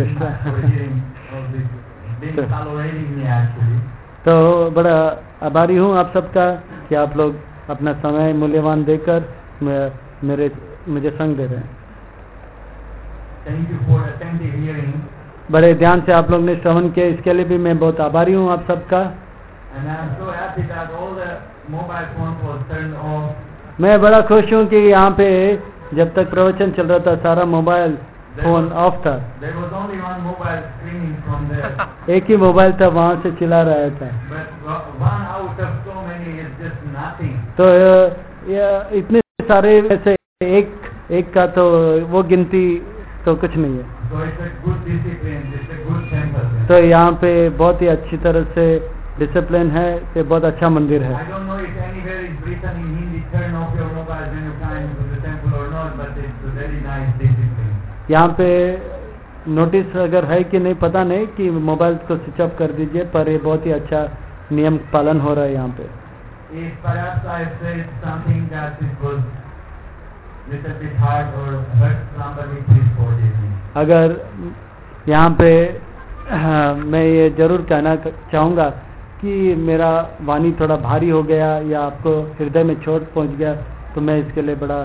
Speaker 3: कृष्ण। तो बड़ा आभारी हूँ आप सबका कि आप लोग अपना समय मूल्यवान देकर मुझे संग दे रहे हैं।
Speaker 2: Thank you for attentive hearing.
Speaker 3: बड़े ध्यान से आप लोग ने श्रवण किया, इसके लिए भी मैं बहुत आभारी हूँ आप सबका।
Speaker 1: And I'm so happy that all the mobile phones was turned off.
Speaker 3: मैं बड़ा खुश हूँ कि यहाँ पे जब तक प्रवचन चल रहा था सारा मोबाइल फोन ऑफ था.
Speaker 1: There was only one mobile screaming from there.
Speaker 3: एक ही मोबाइल था, वहाँ से चिल्ला रहा था.
Speaker 1: But one out of so many is just nothing.
Speaker 3: तो इतने सारे में से एक का तो वो गिनती तो कुछ नहीं है.
Speaker 1: So it's a good discipline. It's a good temple.
Speaker 3: तो यहाँ पे बहुत ही अच्छी तरह से डिसिप्लिन है. ये बहुत अच्छा मंदिर है.
Speaker 1: I don't know if anywhere is written in Hindi, turn off your mobile when you come into the temple or not, but it's a very nice discipline.
Speaker 3: यहाँ पे नोटिस अगर है कि नहीं पता नहीं कि मोबाइल को स्विच ऑफ कर दीजिए, पर ये बहुत ही अच्छा नियम पालन हो रहा है यहाँ पे.
Speaker 1: If perhaps I said something that it was little bit hard or hurt somebody, please forgive me.
Speaker 3: अगर यहाँ पे मैं ये जरूर कहना चाहूँगा कि मेरा वाणी थोड़ा भारी हो गया या आपको हृदय में चोट पहुँच गया, तो मैं इसके लिए बड़ा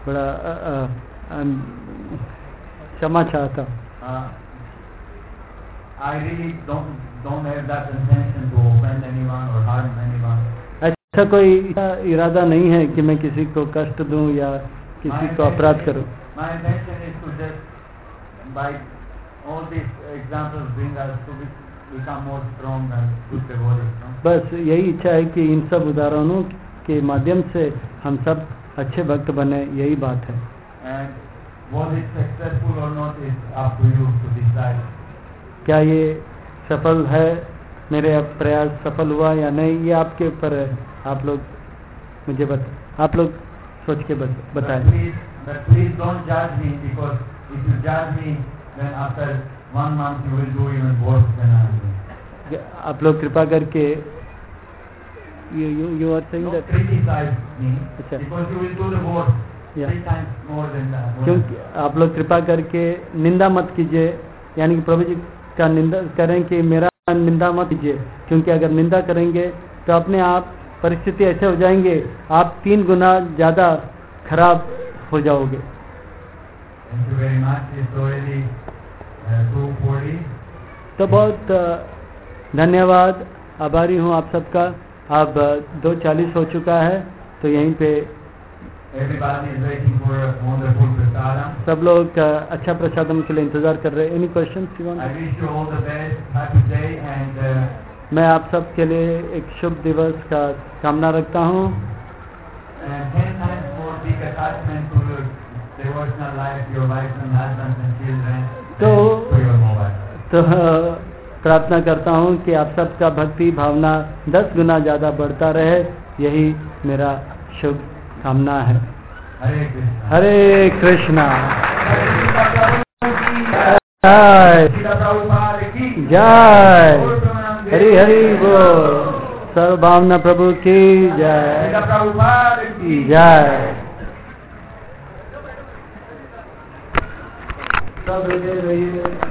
Speaker 3: क्षमा चाहता हूँ.
Speaker 1: I really don't have that intention to offend anyone or harm anyone.
Speaker 3: ऐसा कोई इरादा नहीं है कि मैं किसी को कष्ट दूं या किसी को अपराध करूं.
Speaker 1: My intention is to just by all these examples bring us to become more strong and good devotees.
Speaker 3: बस यही इच्छा है कि इन सब उदाहरणों के माध्यम से हम सब अच्छे भक्त बने, यही बात है.
Speaker 1: And was it successful or not is up to you to decide.
Speaker 3: क्या ये सफल है, मेरे प्रयास सफल हुआ या नहीं, ये आपके ऊपर है. आप लोग मुझे आप लोग सोच के बताएं.
Speaker 1: But please don't judge me, because if you judge me, then after 1 month you will do even worse than I am doing.
Speaker 3: आप लोग कृपा करके you are saying that
Speaker 1: criticize me, because you will do the worst 3 times more than that.
Speaker 3: क्योंकि आप लोग कृपा करके निंदा मत कीजिए, यानी कि प्रभु जी का निंदा करें कि मेरा निंदा मत कीजिए, क्योंकि अगर निंदा करेंगे तो अपने आप परिस्थिति ऐसे हो जाएंगे, आप 3 गुना ज्यादा खराब हो जाओगे.
Speaker 1: Thank you very much. It's already 2:40.
Speaker 3: तो बहुत धन्यवाद, आभारी हूँ आप सबका. अब 2:40 हो चुका है, तो यहीं पे
Speaker 1: Everybody is waiting for a wonderful prasadam.
Speaker 3: सब लोग अच्छा प्रसादम के लिए इंतजार कर रहे हैं. Any question?
Speaker 1: I wish you all the best, happy day, and
Speaker 3: मैं आप सब के लिए एक शुभ दिवस का कामना रखता हूँ.
Speaker 1: 10 times more big attachment to your devotional life, your wife and husband and children,
Speaker 3: तो
Speaker 1: to your mobile.
Speaker 3: तो प्रार्थना करता हूँ कि आप सबका भक्ति भावना 10 गुना ज़्यादा बढ़ता रहे, यही मेरा शुभ कामना है.
Speaker 1: हरे कृष्णा.
Speaker 3: जय जय. हरि हरि बोल. सर्वभावना प्रभु की जय जय. सब रहिए.